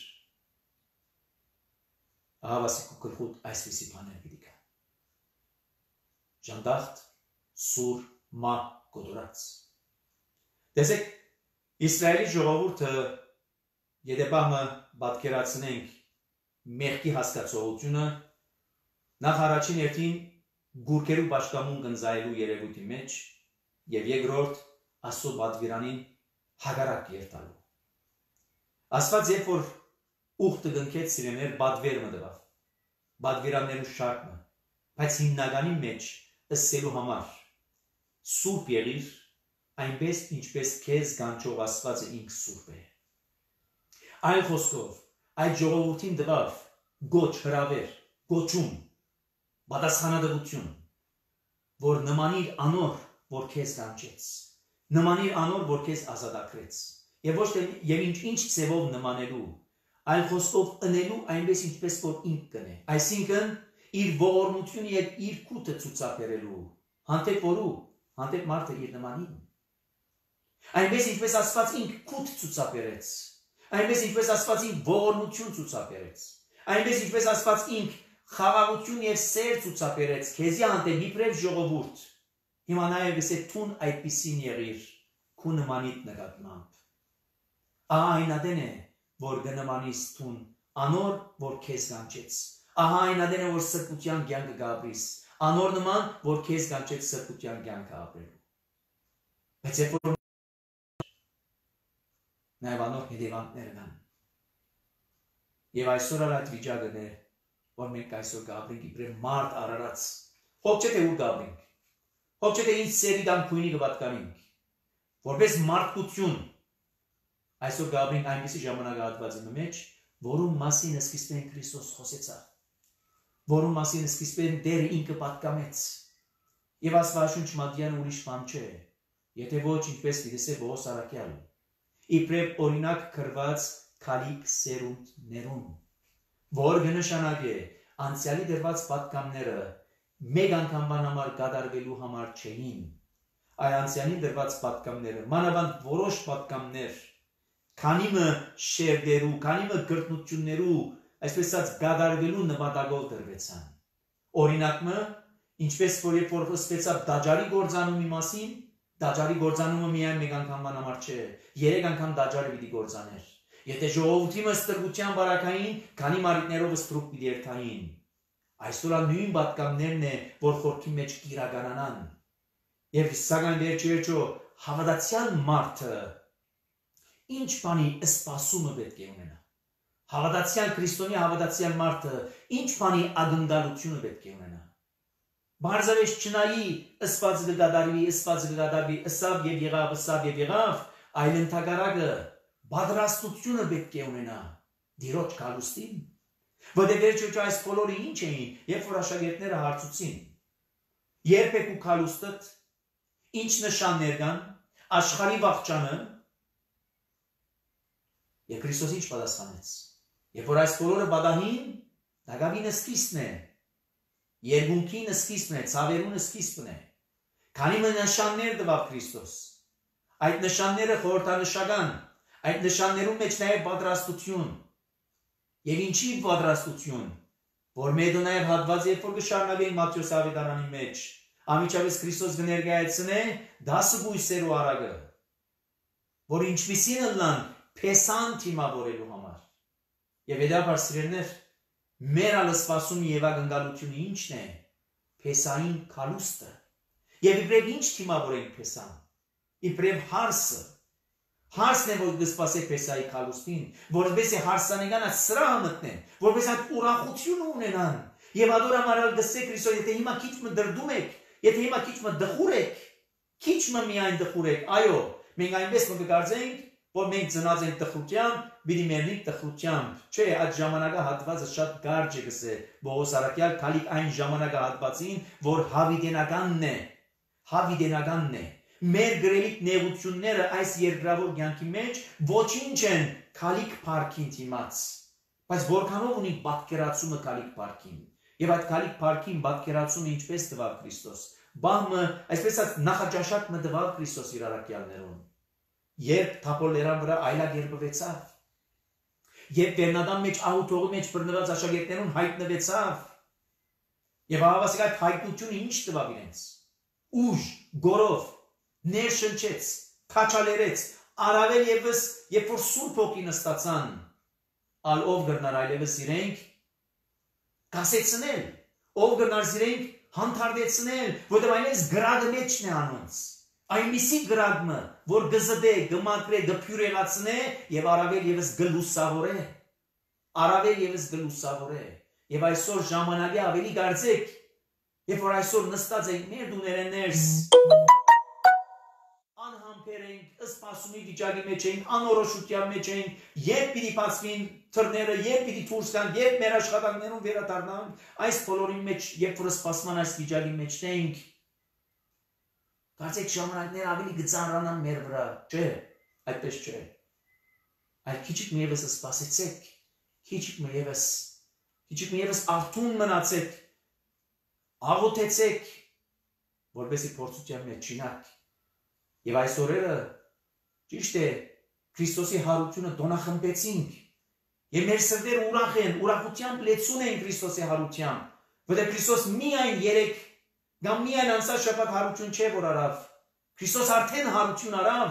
ահավասիկ ու գլխուտ այսպիսի բաներ պիտի կան։ Ժանդախտ, սուր, մա, կոտորած։ Տեսեք, Իսրայելի ժողովուրդը, եթե բամը պատկերացնենք մեղքի հասկացողությունը, նախ առաջին երթին գուրկերու բաշկամուն կնզայելու երևույթի մեջ և երկրորդ Աստծո պատվիրանին հագարակ երթալու։ Աստված երբ որ ուխտը գնքեց սիրեներ պատվեր մտվավ, պատվիրաններու շարքը, բայց հիմնականի մեջ ըսելու համար սուրբ եղիր, այնպես ինչպես քեզ կանչող Աստվածը ինքը սուրբ է։ Այլ խոսքով, այդ ժողովրդին տվավ գոչ հրավեր, գոչում, պատասխանատվություն, որ նմանիր անոր, որ քեզ կանչեց, նմանիր անոր, որ քեզ ազատագրեց, եւ ոչ թե եւ ինչ ինչ ձևով նմանելու, այլ խոսքով ընելու այնպես ինչպես որ ինքը կնե, այսինքն իր ողորմությունը եւ իր կուտը ցուցաբերելու, հանդեպ որու, հանդեպ մարդը իր նմանին։ Այնպես ինչպես Աստված ինքը կուտ ցուցաբերեց, այնպես ինչպես Աստված ինքը ողորմություն ցուցաբերեց, այնպես ինչպես Աստված ինքը խաղաղություն եւ սեր ցուցաբերեց, քեզի հանդեպ իբրև ժողովուրդ, հիմա նաեւ էսե տուն այդպիսին եղիր, քու նմանիդ նկատմամբ։ Ահա այն ադեն է, որ գնմանիս տուն, անոր, որ քեզ կանչեց։ Ահա այն ադեն է, որ սրբության կյանքը գաբրիս, անոր նման, որ քեզ կանչեց սրբության կյանքը ապրելու։ Բայց երբ որ նաև անոր հետևանքներ կան։ Եվ այսօր այդ վիճակն է, որ մենք այսօր գաբրենք իբրև մարդ արարած, հոգ չէ թե ուր գաբրենք, հոգ չէ թե ինչ սերի դամ քույնի կպատկանենք, որպես մարդկություն այսօր գաբրենք այնպիսի ժամանակահատվածի մեջ, որում մասին սկիզբեն Քրիստոս խոսեցավ, որում մասին սկիզբեն Տերը ինքը պատկամեց, եւ Աստվածաշունչ մատյան ուրիշ բան չէ, եթե ոչ ինչպես դիտեսե Պողոս Արաքյալը, իբրև օրինակ գրված քալիք սերունդներուն, որ կնշանակե անցյալի դրված պատկամները մեկ անգամվան համար կատարվելու համար չէին, այլ անցյալի դրված պատկամները, մանավանդ որոշ պատկամներ, քանիմը շերդերու, քանիմը գրտնություններու, այսպես ասած կատարվելու նպատակով դրվեցան։ Օրինակը, ինչպես որ երբ որ խոսվեցավ դաջարի գործանումի մասին, դաջարի գործանումը միայն մեկ անգամվան համար չէ, երեք անգամ դաջարը պիտի գործաներ։ Եթե ժողովրդի ստրկության բարակային, քանի մարիտներով ստրուկ պիտի երթային։ Այսօր նույն պատկամներն է, որ խորքի մեջ կիրականանան։ Եվ սակայն վերջերջո հավատացյալ մարդը ինչ բանի սպասումը պետք է ունենա։ Հավատացյալ քրիստոնյա հավատացյալ մարդը ինչ բանի ագնդալությունը պետք է ունենա։ Բարձավեշ չնայի ըսվածը կդադարվի, ըսվածը կդադարվի, ըսավ եւ եղավ, ըսավ եւ եղավ, այլ ընդհակառակը պատրաստությունը պետք է ունենա, Դիրոջ կալուստին։ Որտեղ վերջոջ այս բոլորը ինչ էին, երբ որ աշակերտները հարցուցին։ Երբ եք ու կալուստդ, ինչ նշաններ կան, աշխարհի վախճանը, եւ Քրիստոս ինչ պատասխանեց։ Երբ որ այս բոլորը պատահին, դակավին սկիզբն է, երկունքին սկիզբն է, ցավերուն սկիզբն է։ Քանի մը նշաններ տվավ Քրիստոս։ Այդ նշանները խորհրդանշական, այդ նշաններում մեջ նաև պատրաստություն։ Եվ ինչի պատրաստություն, որ մեդո նաև հատված երբ որ կշարունակեին Մատթեոս ավետարանի մեջ, ամիջավես Քրիստոս կներկայացնե դասը բույսերու արագը, որ ինչպիսին ըլլան փեսան թիմավորելու համար։ Եվ հետաբար սիրելիներ, մեր ալսպասում եւ ակնկալությունը ինչն է, փեսային կալուստը։ Եվ իբրև ինչ թիմավորենք փեսան, իբրև հարսը, հարսն է որ կսպասե փեսայի կալուստին, որովհետեւ հարսանեգանը սրահը մտնեն, որովհետեւ այդ ուրախությունը ունենան։ Եվ ադորամարալ գսե Քրիստոս, եթե հիմա քիչ մը դրդում եք, եթե հիմա քիչ մը դխուր եք, քիչ մը միայն դխուր եք, այո, մենք այնպես մը կգարձենք, որ մենք ծնած ենք տխրությամբ, պիտի մեռնենք տխրությամբ։ Չէ, այդ ժամանակահատվածը շատ կարճ է գսե Պողոս առաքյալ քալիք այն ժամանակահատվածին, որ հավիտենականն է, հավիտենականն է։ Մեր գրելիք նեղությունները այս երկրավոր կյանքի մեջ ոչինչ են քալիք парքին դիմաց։ Բայց որքանով ունի պատկերացումը քալիք парքին։ Եվ այդ քալիք парքին պատկերացումը ինչպես տվավ Քրիստոս։ Բահմը, այսպես ասած, նախաճաշակ մը տվավ Քրիստոս իր առաքյալներուն։ Երբ թափոլերան վրա այլագերբվեցավ, երբ վերնադան մեջ աղութողի մեջ բռնված աշակերտներուն հայտնվեցավ, եւ ահավասիկ այդ հայտնությունը ինչ տվավ իրենց, ուժ, գորով, ներշնչեց, քաչալերեց, առավել եւս, երբ որ Սուրբ Հոգի նստացան, ալ ով գրնար այլևս իրենք կասեցնել, ով գրնար իրենք հանդարտեցնել, որտեղ այլևս գրագը մեջն է անոնց։ Այնպիսի գրագմը, որ գզդե, գմակրե, գփյուրեղացնե եւ առավել եւս գլուսավորե, առավել եւս գլուսավորե։ Եվ այսօր ժամանակի ավելի դարձեք, երբ որ այսօր նստած ենք մեր դուները ներս, անհամբեր ենք, սպասումի վիճակի մեջ ենք, անորոշության մեջ ենք, երբ պիտի բացվին թռները, երբ պիտի դուրս գան, երբ մեր աշխատանքներուն վերադառնանք, այս բոլորի մեջ, երբ որ սպասման այս վիճակի մեջ ենք, կարծեք ժամանակները ավելի գծանրանան մեր վրա, չէ, այդպես չէ։ Այլ քիչիկ մի ևս սպասեցեք, քիչիկ մի ևս, քիչիկ մի ևս արթուն մնացեք, աղոթեցեք, որպեսզի փորձության մեջ չինակ։ Եվ այս օրերը ճիշտ է, Քրիստոսի հարությունը դոնախմբեցինք, եւ մեր սրտերը ուրախ են, ուրախությամբ լեցուն են Քրիստոսի հարությամբ, որտեղ Քրիստոս միայն երեք Կամ միայն անցած շաբաթ հարություն չէ որ արավ, Քրիստոս արդեն հարություն արավ։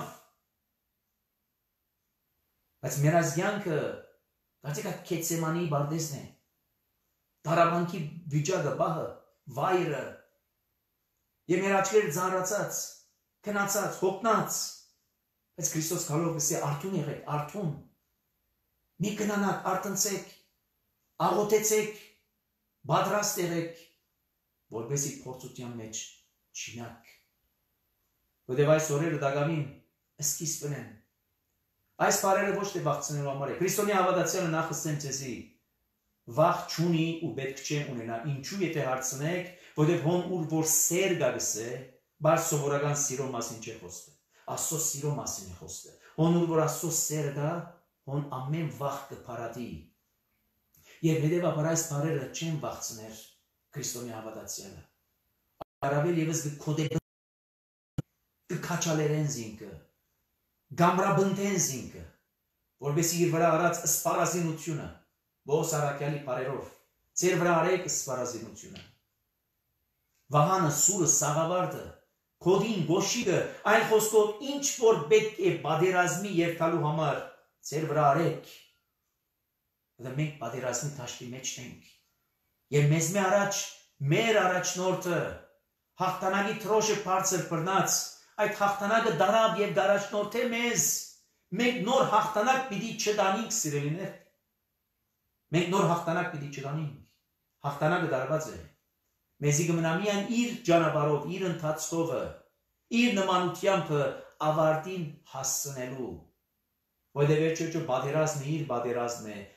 Բայց մեր ազգյանքը, կարծեք այդ Քեցեմանի բարձեսն է, դարաբանքի վիճակը, բահը, վայրը, եւ մեր աչքերը ծանրացած, քնացած, հոգնած, բայց Քրիստոս գալով գսե արթուն եղեք, արթուն, մի գնանաք, արթնցեք, աղոթեցեք, պատրաստ եղեք, որպեսզի փորձության մեջ չինակ։ Որտեղ այս օրերը դակամին սկիզբն են։ Այս բառերը ոչ թե վախցնելու համար է։ Քրիստոնյա հավատացյալը նախստեմ ցեզի վախ չունի ու պետք չէ ունենա։ Ինչու եթե հարցնեք, որտեղ հոն ուր որ սեր գա գսե, բայց սովորական սիրո մասին չէ խոսքը։ Աստծո սիրո մասին է խոսքը։ Հոն ուր որ Աստծո սեր գա, հոն ամեն վախ կփարատի։ Եվ հետևաբար այս բառերը չեն վախցներ Քրիստոնյա հավատացյալը։ Առավել եւս կոդե կքաչալերեն զինքը, գամրաբնտեն զինքը, որովհետեւ իր վրա արած սպառազինությունը, Պողոս առաքյալի բարերով, ձեր վրա արեք սպառազինությունը։ Վահանը, սուրը, սաղավարտը, կոդին, գոշիկը, այլ խոսքով ինչ որ պետք է պատերազմի երթալու համար, ձեր վրա արեք։ Որտեղ մենք պատերազմի դաշտի մեջ ենք։ Եվ մեզ մե առաջ, մեր առաջնորդը, հաղթանակի թրոշը բարձր բռնած, այդ հաղթանակը դարավ եւ դարաշնորհ է մեզ։ Մենք նոր հաղթանակ պիտի չդանենք, սիրելիներ։ Մենք նոր հաղթանակ պիտի չդանենք։ Հաղթանակը դարված է։ Մեզի կմնա միայն իր ճանապարհով, իր ընթացքով, իր նմանությամբ ավարտին հասնելու։ Որտեղ վերջոջը պատերազմը իր պատերազմն է,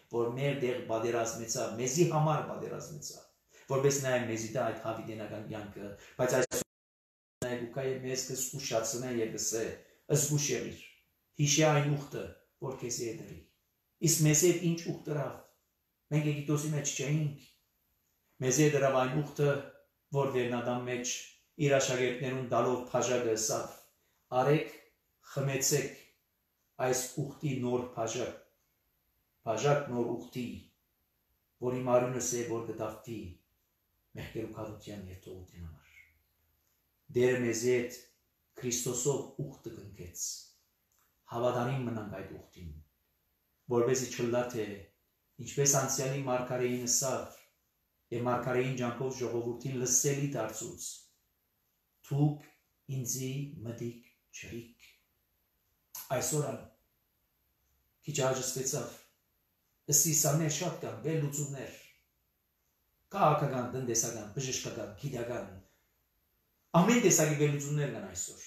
որ մեր դեղ բادرազմեցավ, մեզի համար բادرազմեցավ, որպես նաև մեզի դա այդ հավիտենական կյանքը, բայց այս նաև ուկայ մեզ կզգուշացնե եւ գսե, զգուշ եղիր, հիշի այն ուխտը, որ քեզ է դրի, իսկ մեզ հետ ինչ ուխտ դրավ, մենք Եգիպտոսի մեջ չէինք, մեզ է դրավ այն ուխտը, որ Վերնադան մեջ իր աշակերտներուն դալով բաժակը ասավ, արեք, խմեցեք այս ուխտի նոր բաժակ, բաժակ նոր ուխտի, որի մարմինս է, որ կդավթի մեղքերու քաջության եւ թողության համար։ Դերը մեզ հետ Քրիստոսով ուխտը կնքեց, հավատարիմ մնանք այդ ուխտին, որպեսզի չլա թե ինչպես անցյալի մարգարեին ասավ եւ մարգարեին ջանքով ժողովրդին լսելի դարձուց, թուք ինձի մտիկ չրիք։ Այսօր ան քիչ աջակցվեցավ, ըսիսաներ շատ կան, վերլուծումներ, քաղաքական, տնտեսական, բժշկական, գիտական, ամեն տեսակի վերլուծումներ կան այսօր,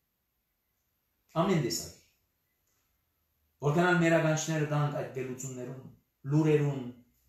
ամեն տեսակի, որ կանան մեր ականջները տանք այդ վերլուծումներուն, լուրերուն,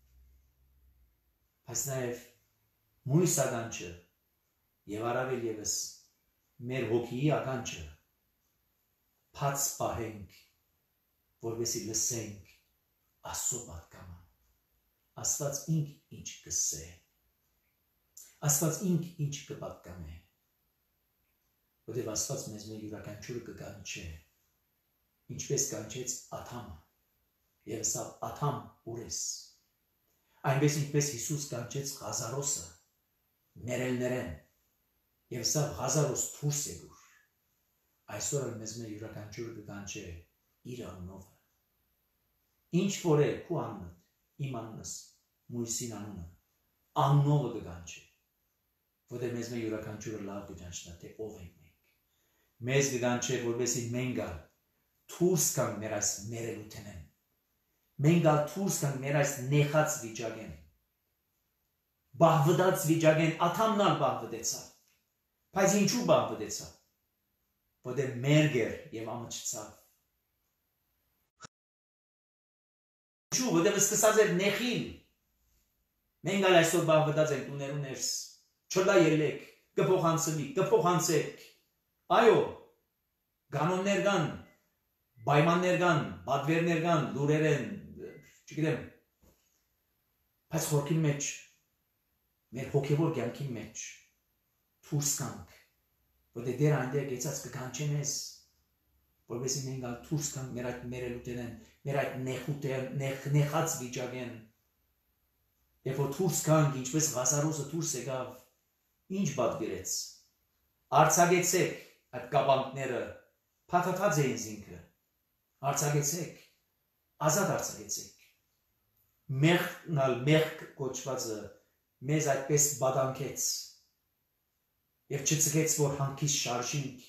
բայց նաև մույս ականջը եւ առավել եւս մեր հոգիի ականջը բաց պահենք, որովհետեւ լսենք Աստծո պատկամը, Աստված ինք ինչ կսե, Աստված ինք ինչ կպատկամե, որովհետեւ Աստված մեզ մեր յուրաքանչյուրը կկանչե, ինչպես կանչեց Աթամը, եւ սա Աթամ ուրես, այնպես ինչպես Հիսուս կանչեց Ղազարոսը, ներելներեն, եւ սա Ղազարոս դուրս եկուր, այսօր մեզ մեր յուրաքանչյուրը կկանչե իր անունով, ինչ որ է քու անունդ, իմ անունս, Մույսին անունը, անունովը կկանչե, որտեղ մեզ մեր յուրաքանչյուրը լավ կճանչնա, թե ով ենք մենք, մեզ կկանչե, որպեսզի մենք գալ դուրս գանք մեր այս ներելութենեն, մենք գալ դուրս գանք մեր այս նեխած վիճակեն, բահվդած վիճակեն, Աթամն ալ բահվդեցավ, բայց ինչու բահվդեցավ, որտեղ մերգեր եւ ամաչծավ, ինչու, որտեղ սկսած էր նեխիլ, մենք ալ այսօր բահվդած ենք ուներու ներս, չլա ելեք, կփոխանցվի, կփոխանցեք, այո, կանոններ կան, պայմաններ կան, պատվերներ կան, լուրեր են, չգիտեմ, բայց խորքի մեջ, մեր հոգևոր կյանքի մեջ, դուրս գանք, որտեղ դեր այնտեղ գեցած կկանչեն ես, որովհետեւ մենք ալ դուրս գանք մեր այդ մերելութենեն, մեր այդ նեխութեն, նեխած վիճակեն, եւ որ դուրս գանք, ինչպես Ղազարոսը դուրս եկավ, ինչ պատվիրեց, արձակեցեք այդ կապանքները, փաթաթած էին զինքը, արձակեցեք, ազատ արձակեցեք, մեղքնալ մեղք կոչվածը մեզ այդպես բադանքեց եւ չծկեց, որ հանքից շարժինք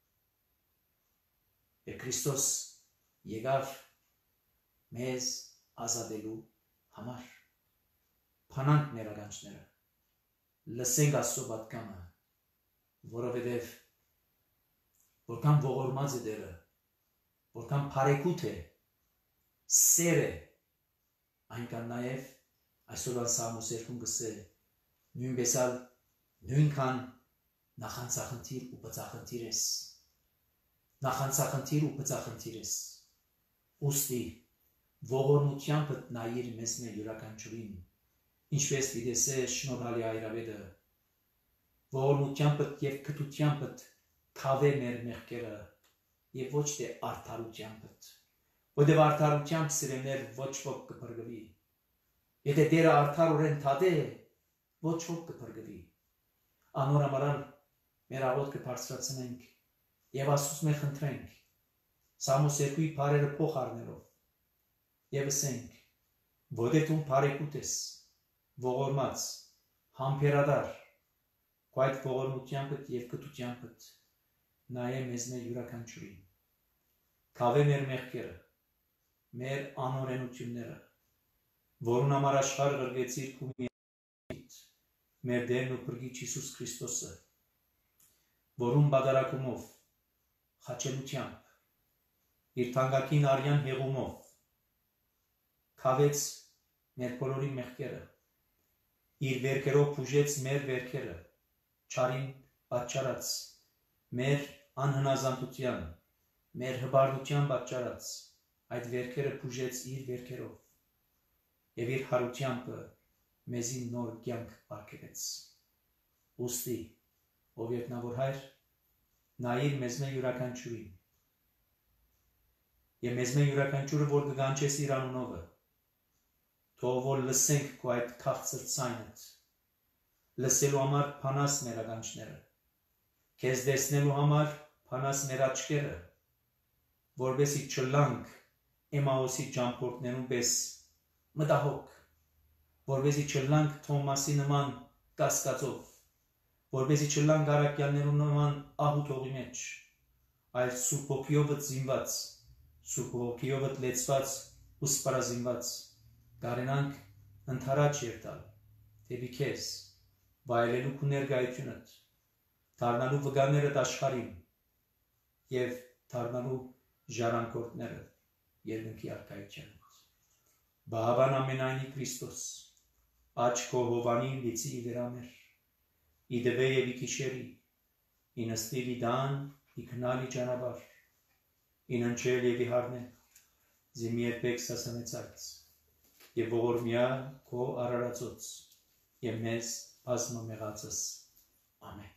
եւ Քրիստոս եկավ մեզ ազատելու համար, փանանք մեր ականջները, լսենք Աստծո պատկամը, որովհետև որքան ողորմած է դերը, որքան բարեկույթ է, սեր է, այնքան նաև այսօրվան Սաղմոս երկում գսե, նույնպես ալ նույնքան նախանցախնդիր ու բծախնդիր ես, նախանցախնդիր ու բծախնդիր ես, ուստի ողորմությամբ նայիր մեզ մեր յուրաքանչյուրին, ինչպես դիտեսե շնորհալի Այրավետը, ողորմությամբ եւ քթությամբ թավե մեր մեղքերը եւ ոչ թե արդարությամբ, որտեղ արդարությամբ սիրելներ ոչ ոք կփրկվի, եթե դերը արդարորեն թադե, ոչ ոք կփրկվի, անոր համար մեր աղոթքը բարձրացնենք եւ Աստծուց մեր խնդրենք, Սաղմոս երկուի բարերը փոխ առնելով եւ ասենք, որտեղ դու բարեկույթ ես, ողորմած, համբերադար, քո այդ ողորմությամբ եւ կտությամբ նայե մեզ մեր յուրաքանչյուրին, քավե մեր մեղքերը, մեր անօրենությունները, որուն համար աշխարհը գրգեցիր քու միայնիդ, մեր Տերն ու Փրկիչ Հիսուս Քրիստոսը, որուն բادرակումով, խաչելությամբ, իր թանկագին արյան հեղումով, քավեց մեր բոլորի մեղքերը, իր վերքերով բուժեց մեր վերքերը, չարին պատճառած, մեր անհնազանդության, մեր հբարդության պատճառած, այդ վերքերը բուժեց իր վերքերով, եւ իր հարությամբ մեզի նոր կյանք պարգևեց։ Ուստի, ով երկնավոր Հայր, նայիր մեզ մե յուրաքանչյուրին, եւ մեզ մե յուրաքանչյուրը, որ կգանչես իր անունովը, թող որ լսենք քո այդ քաղցր ցայնդ, լսելու համար փանաս մեր ականջները, քեզ տեսնելու համար փանաս մեր աչքերը, որովհետեւ չլանք Էմաոսի ճամփորդներուն պես մտահոգ, որովհետեւ չլանք Թոմասի նման կասկածով, որովհետեւ չլանք արաքյալներուն նման ահութողի մեջ, այլ Սուրբ Հոգիով զինված, Սուրբ Հոգիով լեցված ու սպառազինված, կարենանք ընթരാճ երթալ, դեպի քեզ, վայելելու քո ներկայությունդ, դառնալու վգաներդ աշխարհին եւ դառնալու ժառանգորդները երկնքի արքայությանից։ Բահավան ամենայնի Քրիստոս, աչք քո հովանին լիցի վերամեր, իդվե եւ իքիշերի, ինստիլ իդան, իքնալի ճանապարհ, ինընչել եւ իհարնել, զիմի երբեք սասանեցած, եւ ողորմյա քո արարածոց, եւ մեզ բազմամեղածս։ Ամեն։